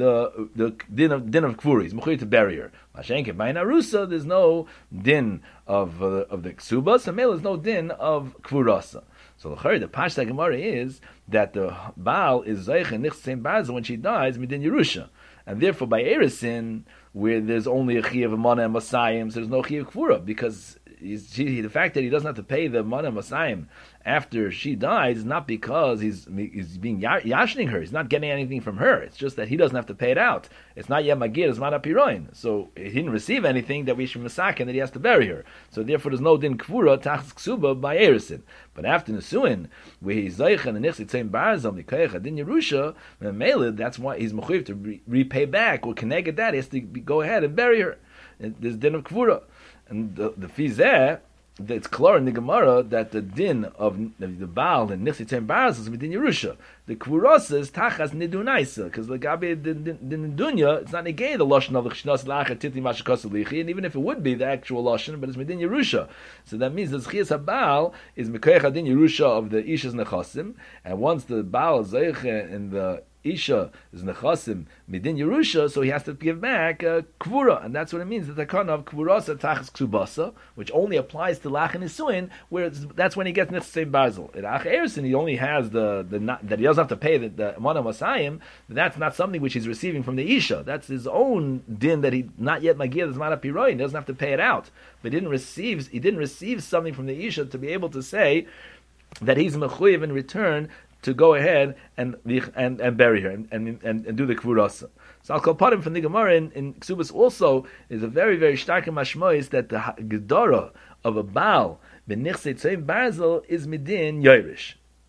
the din of kvura. He's mechuyev to bury her. Mashenke by an arusa, there's no din of the ksuba, so male is no din of kvurasa. So the Pashta Gemara is that the Baal is Zaycha Nichsei Barzel when she dies midin Yerusha, and therefore by Erisin where there's only a Chiyav of Mana and Masayim, so there's no Chiyav Kvura because the fact that he doesn't have to pay the Mana and Masayim after she dies is not because he's being yashning her. He's not getting anything from her. It's just that he doesn't have to pay it out. It's not yet Magir, it's Mana Piroin. So he didn't receive anything that we should masakin that he has to bury her. So therefore there's no din kvura tachas ksuba by Erisin. But after Nesuin, where he's Zaycha and the Nichsei Tzim Barzel, Mikoyecha din Yerusha, and Mele, that's why he's mechuyev to repay back, or connect that, he has to go ahead and bury her. And there's din of kvura. And the fizeh, it's clear in the Gemara that the din of the Baal and Nichsei Tzim Barzel is within Yerusha. The Kvurasa is Tachas Nidunaisa, because the Gabi the Dunya, it's not negay the Lashon of the Chshnas Lacha Titli Mashakos Lichi, and even if it would be the actual Lashon, but it's within Yerusha. So that means the Zchias HaBaal is Mekoyecha din Yerusha of the Isha's Nechasim, and once the Baal is Zeiche in the Isha is nechasim midin Yerusha, so he has to give back kvura, and that's what it means. The takana of kvurasa tachas ksubasa, which only applies to lach and nisuin, where that's when he gets nichsei barzel. At ach ersin, he only has that he doesn't have to pay the mana masayim. That's not something which he's receiving from the Isha. That's his own din that he not yet magir the mana piroin. He doesn't have to pay it out, but he didn't receive something from the Isha to be able to say that he's mechuyev in return to go ahead and bury her and do the kvurasa. So Al Kolparim from the Gemara in Ksubas also is a very, very stark mashmois that the gedara of a Baal b'nichsei tzayim barzel is midin Yerush.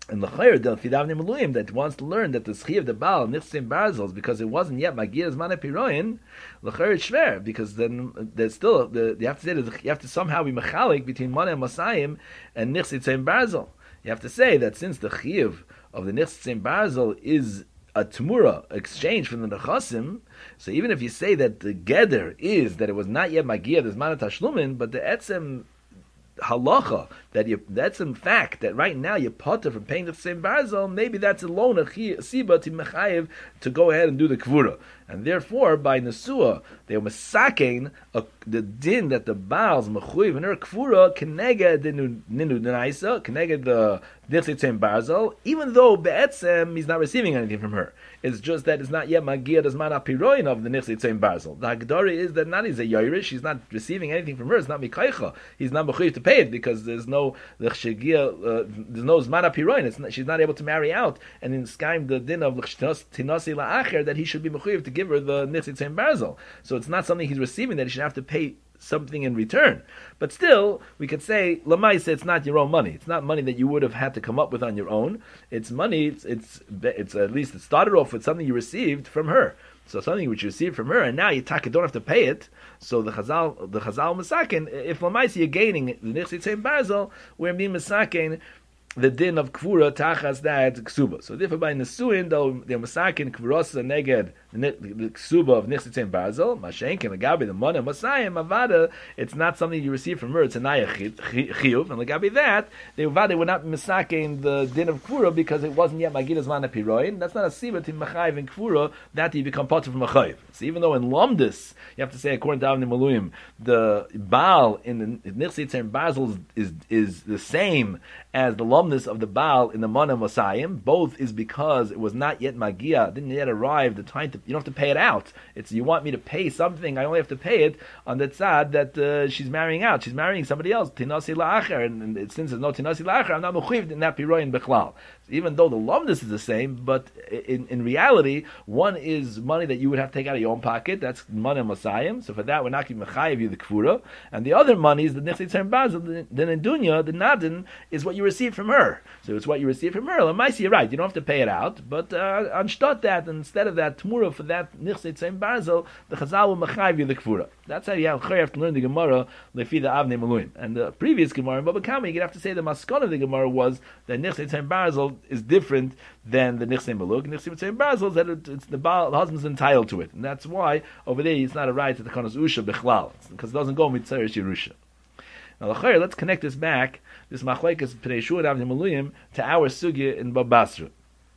And the Chayr del Fidavne Meluim that wants to learn that the Schi of the Baal Nichsim Barzels because it wasn't yet Magir Zman Piroin, the Chayr is shver because then there's still you have to say that you have to somehow be mechalik between Mana and Masayim and Nichsim Barzel. You have to say that since the Chiyuv of the Nichsim Barzel is a Tmura exchange from the Nechasim, so even if you say that the Geder is that it was not yet Magir Zman Tashlumin, but the Etzem halacha that's in fact that right now you're potter from paying the same barzel, maybe that's alone a siba to mechayev to go ahead and do the kvura, and therefore by nesua they were masakein the din that the baal's mechuyev in her kvura keneged the ninu denaisa keneged the nichsitzim barzel, even though be'etzem he's not receiving anything from her. It's just that it's not yet magir the zman apiroin of the nichsitzim barzel. The hagdara is that not is a yairish, he's not receiving anything from her. It's not mikaycha. He's not mechuyev to pay it because there's no there's no zman apiroin. She's not able to marry out, and in skaim the din of tinasi la'acher that he should be mechuyev to give her the nichsitzim barzel. So it's not something he's receiving that he should have to pay something in return. But still, we could say, Lamaisa, it's not your own money. It's not money that you would have had to come up with on your own. It's money, it's at least it started off with something you received from her. So something which you received from her, and now you don't have to pay it. So the Chazal Masakin, if Lamaisa you're gaining the Nichsitzim Barzel, we're being Masakin the din of kvura tachas that ksuba. So therefore by nesuin, though they're masakin kvurosa neged the ksuba of nichsitzim barzel, mashenk and legabi the mana masayim avada, it's not something you receive from her, it's a naya chiyuv, and legabi that, they would not be masakin the din of kvura because it wasn't yet magidas mana piroin. That's not a siva to machayiv in kvura, that you become potter from machayiv. So even though in lomdus, you have to say according to Avnei Maluyim, the baal in the nichsitzim barzel is the same as the lomdus of the Baal in the Mana Masayim, both is because it was not yet Magia, didn't yet arrive the time to, you don't have to pay it out. It's you want me to pay something, I only have to pay it on the tzad that she's marrying out. She's marrying somebody else, Tinasi La'acher, and since there's no Tinasi La'acher, I'm not Mechuyv in that Piroyin Bechlal. Even though the lomdus is the same, but in reality, one is money that you would have to take out of your own pocket, that's money Masayim, so for that we're not giving Mechayiv you the Kvura, and the other money is the Nichsitzim Bazil, then in Dunya, the Nadin is what you receive from her. So it's what you receive from her. Lamaisi, you're right, you don't have to pay it out, but anstot that, instead of that Tmura for that Nichsitzim Bazil, the Chazal will Mechayiv you the Kvura. That's how you have to learn the Gemara, Lefi the Avnei Maluyim. And the previous Gemara in Baba Kama, you'd have to say the maskon of the Gemara was that Nichsitzim Bazil is different than the Nichsim Baluk. Nichsim Basil is that it's the husband's entitled to it, and that's why over there it's not a right to the Konos Usha Bechlal, because it doesn't go with Tzeresh Yerusha. Now, let's connect this back, this Machlekes Pnei Shur and Avnei Maluyim, to our sugya in Baba Basra.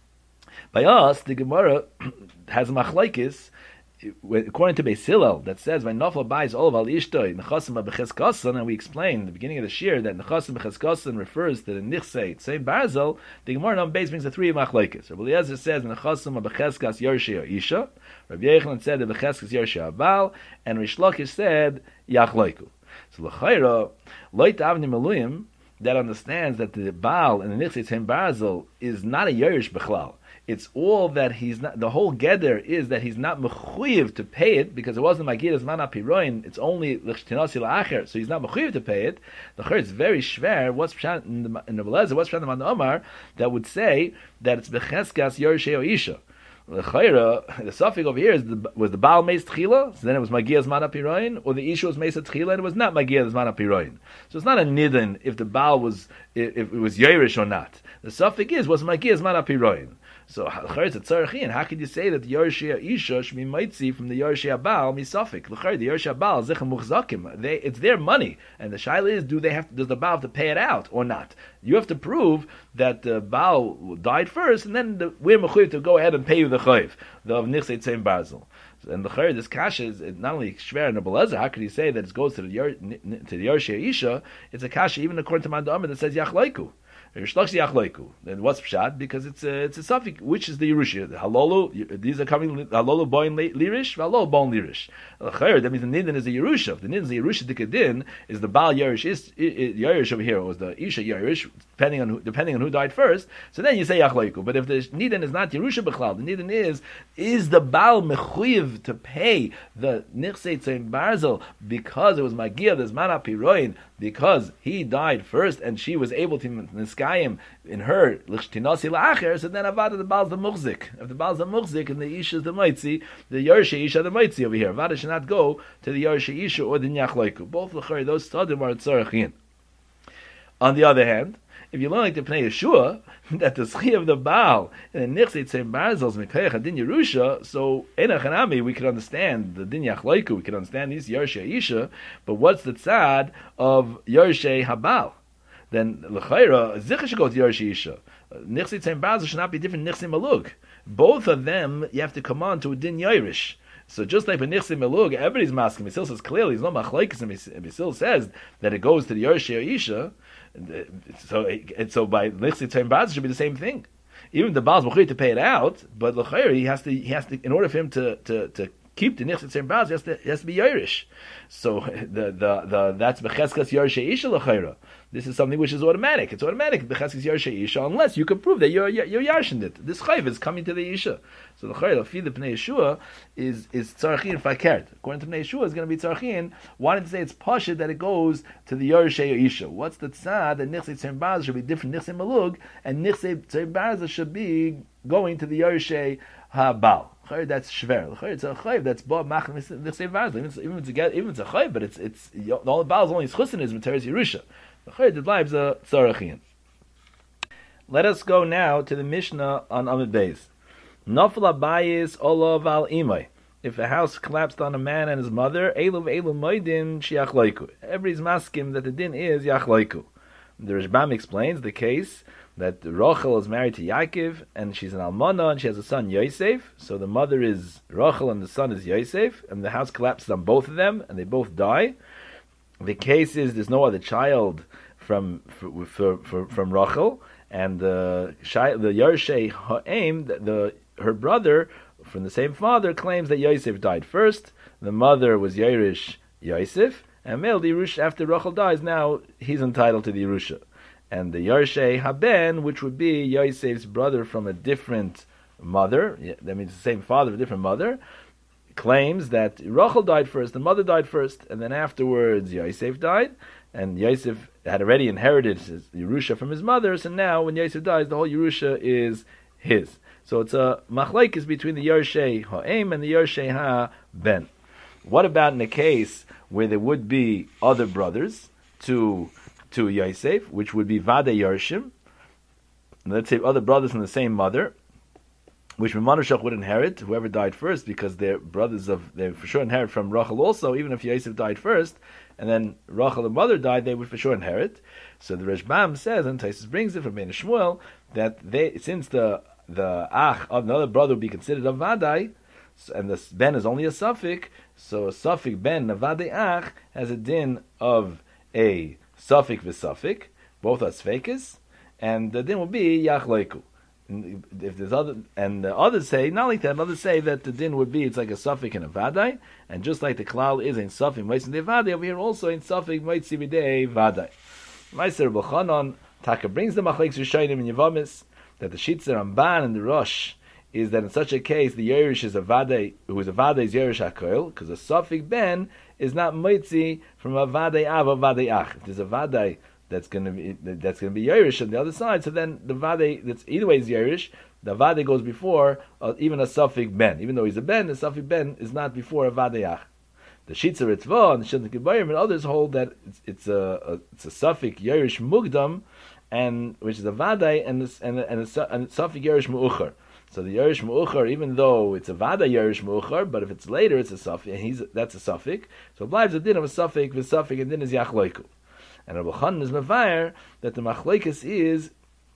By us, the Gemara has a Machlekes according to Beis Hillel that says when Nafal buys all of al ishtoi nechasim b'cheskasan, and we explained in the beginning of the shir that nechasim b'cheskasan refers to the nichsei same barzel. The Gemara on base brings the three machlekes. Rabbi Eliezer says nechasim b'cheskas yarshei isha. Rabbi Yochanan said the b'cheskas yarshei abal, and Rish Lakish said yachleiku. So l'chayra loit Avnei Maluyim that understands that the baal and the nichsei same barzel is not a yerish b'chlal. It's all that he's not. The whole geder is that he's not mechuyev to pay it because it wasn't magidas mana piroin. It's only l'chtinasi la'acher, so he's not mechuyev to pay it. The chayr is very shver. What's pshat in the Belezer? What's pshat in the Man Omar that would say that it's becheskas yorshei isha? The chayra, the suffix over here was the baal meis tchila, so then it was magias mana piroin, or the isha was meis tchila and it was not magias mana piroin. So it's not a nidin if the baal was if it was yerish or not. The suffix was magias mana piroin. So how could you say that the Yorshia Isha should be mitzi from the Yorshia Baal misafik? The Yorshia Baal zechem muchzakim. It's their money, and the shaila is: does the Baal have to pay it out or not? You have to prove that the Baal died first, and then we're mechuyev to go ahead and pay you the chayiv of nichsei tzem basil. And the chayr, this kasha is not only shver and a belezer. How could he say that it goes to the Yorshia Isha? It's a kasha even according to Man Omar that says yachlaiku. Then what's pshat? Because it's a suffix. Which is the Yerusha? The halolu. These are coming halolu boin lirish, halolu boin lirish. That means the nidin is the Yerusha. The nidin is the Yerusha dikadin is the Baal Yerush. Is Yerush over here? Or was the Isha Yerush? depending on who died first. So then you say Yachleiku. But if the Nidin is not Yerusha B'chlal, the Nidin is the Baal mechuyev to pay the Nichsei Tzim Barzel because it was Magia, the Zman HaPiroin, because he died first and she was able to niskayim in her L'chtinasi La'acher, so then Avada the Baal's the Muchzik. If the Baal's the Muchzik and the Isha is the Moitzi, the Yershe Isha the Moitzi over here. Avada should not go to the Yershe Isha or the Nyachleiku. Both those Tzadim are Tzarachin. On the other hand, if you learn like the Pnei Yeshua, that the Zchi of the Baal and the Nichsei Tzim Barzel is Mekayach Adin Yerusha, so Enach Hanami, we can understand the Din Yachleiku, we can understand these Yershe Isha, but what's the tzad of Yershe Habal? Then L'chayra, Zicha should go to Yershe Isha. Nichsei Tzim Barzel should not be different Nichsei Malug. Both of them, you have to come on to a Din Yerush. So just like with Nichsei Malug, everybody's masking. Misil says clearly, it's not Machlekes, and Misil says that it goes to the Yershe Isha. So by Nichsei Tzim Barzel should be the same thing. Even the Baal's Mechuyah to pay it out, but l'chayr he has to in order for him to keep the Nichsei Tzim Barzel, he has to be Yerush. So that's Becheskas Yershe Isha l'chayra. This is something which is automatic. It's automatic Becheskas Yershe Isha unless you can prove that you're yarshin it. This chayv is coming to the Isha. So the chayv of the Pnei Yeshua is tzarchin fakert. According to Pnei Yeshua, is going to be tzarchin. Wanting to say it's pashut that it goes to the Yershe Isha. What's the tzad that Nichsei Tzim Barzel should be different Nichsei Malug and Nichsei Tzim Barzel should be going to the Yershe Habal. That's shver. It's a chayv that's ba mach Nichsei Barzel. Even it's a chayv, but it's the only Baal's only chusin is Materis Yerusha. The chayv lives a tzarachin. Let us go now to the Mishnah on Amud Beis. Nafla bayis olav al imay. If a house collapsed on a man and his mother, elu moedim shiachleiku. Everybody's maskim that the din is yachleiku. The Rishbam explains the case that Rachel is married to Yaakov and she's an almana and she has a son Yosef. So the mother is Rachel and the son is Yosef, and the house collapses on both of them and they both die. The case is there's no other child from Rachel, and the Yershe Ha'im, her brother from the same father, claims that Yosef died first. The mother was Yerush Yosef, and Mel the Yerush after Rachel dies, now he's entitled to the Yerusha. And the Yershe Haben, which would be Yosef's brother from a different mother, that means the same father, a different mother, claims that Rachel died first, the mother died first, and then afterwards Yosef died, and Yosef had already inherited his Yerusha from his mother, so now when Yosef dies, the whole Yerusha is his. So it's a machlekes between the Yershe Ha'em and the Yershe Ha-Ben. What about in a case where there would be other brothers to Yosef, which would be Vade Yershim, let's say other brothers from the same mother, which Manushach would inherit, whoever died first, because they're brothers they for sure inherit from Rachel also, even if Yosef died first, and then Rachel, the mother, died, they would for sure inherit. So the Rishbam says, and Taisus brings it from Ben Shmuel, that since the ach of another brother would be considered a vadai, and the ben is only a suffix, so a suffix ben, a vadai ach, has a din of a suffix v'suffix, both are sfekis, and the din will be yachleiku. If there's other, and the others say not like that. Others say that the din would be it's like a suffix and a vadai, and just like the klal is in suffix moitzi de vadai, over here also in suffix moitzi de vadai. Meiser B'chanan Taka brings the machlekes Rishonim in Yevamis that the Shitzer Ramban and the Rosh is that in such a case the Yerush is a vadai, who is a vadai is Yerush HaKoil, because a suffix ben is not moitzi from a vadai av or vadai ach. If there's a vadai that's going to be Yerush on the other side, so then the Vade, that's either way is Yerush, the Vade goes before even a Safik Ben. Even though he's a Ben, the Safik Ben is not before a Vadeach. The Shitzer Ritzvah and the Shilton Kibayim and others hold that it's a Safik Yerush Mugdam, and which is a Vade and a Safik Yerush Mu'uchar. So the Yerush Mu'uchar, even though it's a Vada Yerush Mu'uchar, but if it's later it's a Safik, and that's a Safik, so it lives a din of a Safik, with Safik, and din is Yachloiku. And Rabbi Chanan is mevayer that the machlekes is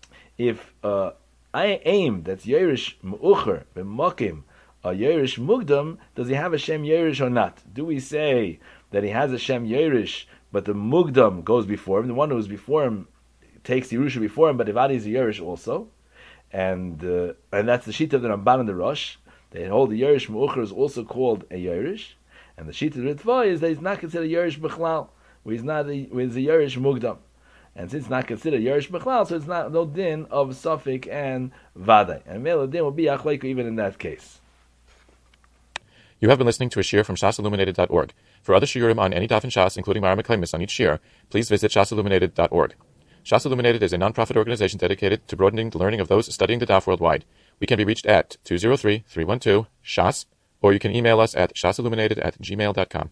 if I aim that's Yerush Mu'ucher b'Mokim a Yerush Mugdam, does he have a Shem Yerush or not? Do we say that he has a Shem Yerush, but the Mugdam goes before him, the one who was before him takes the Yerusha before him, but Ivadi is a Yerush also, and that's the Shita of the Ramban and the Rosh. They hold the Yerush Mu'ucher is also called a Yerush, and the Shita of the Ritva is that he's not considered Yerush B'chlal. He's a Yerush Mugdam. And since it's not considered Yerush Bechlal, so it's not no din of Safik and Vadai. And Mela din will be Achleiku even in that case. You have been listening to a shiur from shasilluminated.org. For other shiurim on any daf in Shas, including Mara Meklemis on each shiur, please visit shasilluminated.org. Shas Illuminated is a non-profit organization dedicated to broadening the learning of those studying the daf worldwide. We can be reached at 203-312-SHAS, or you can email us at shasilluminated@gmail.com.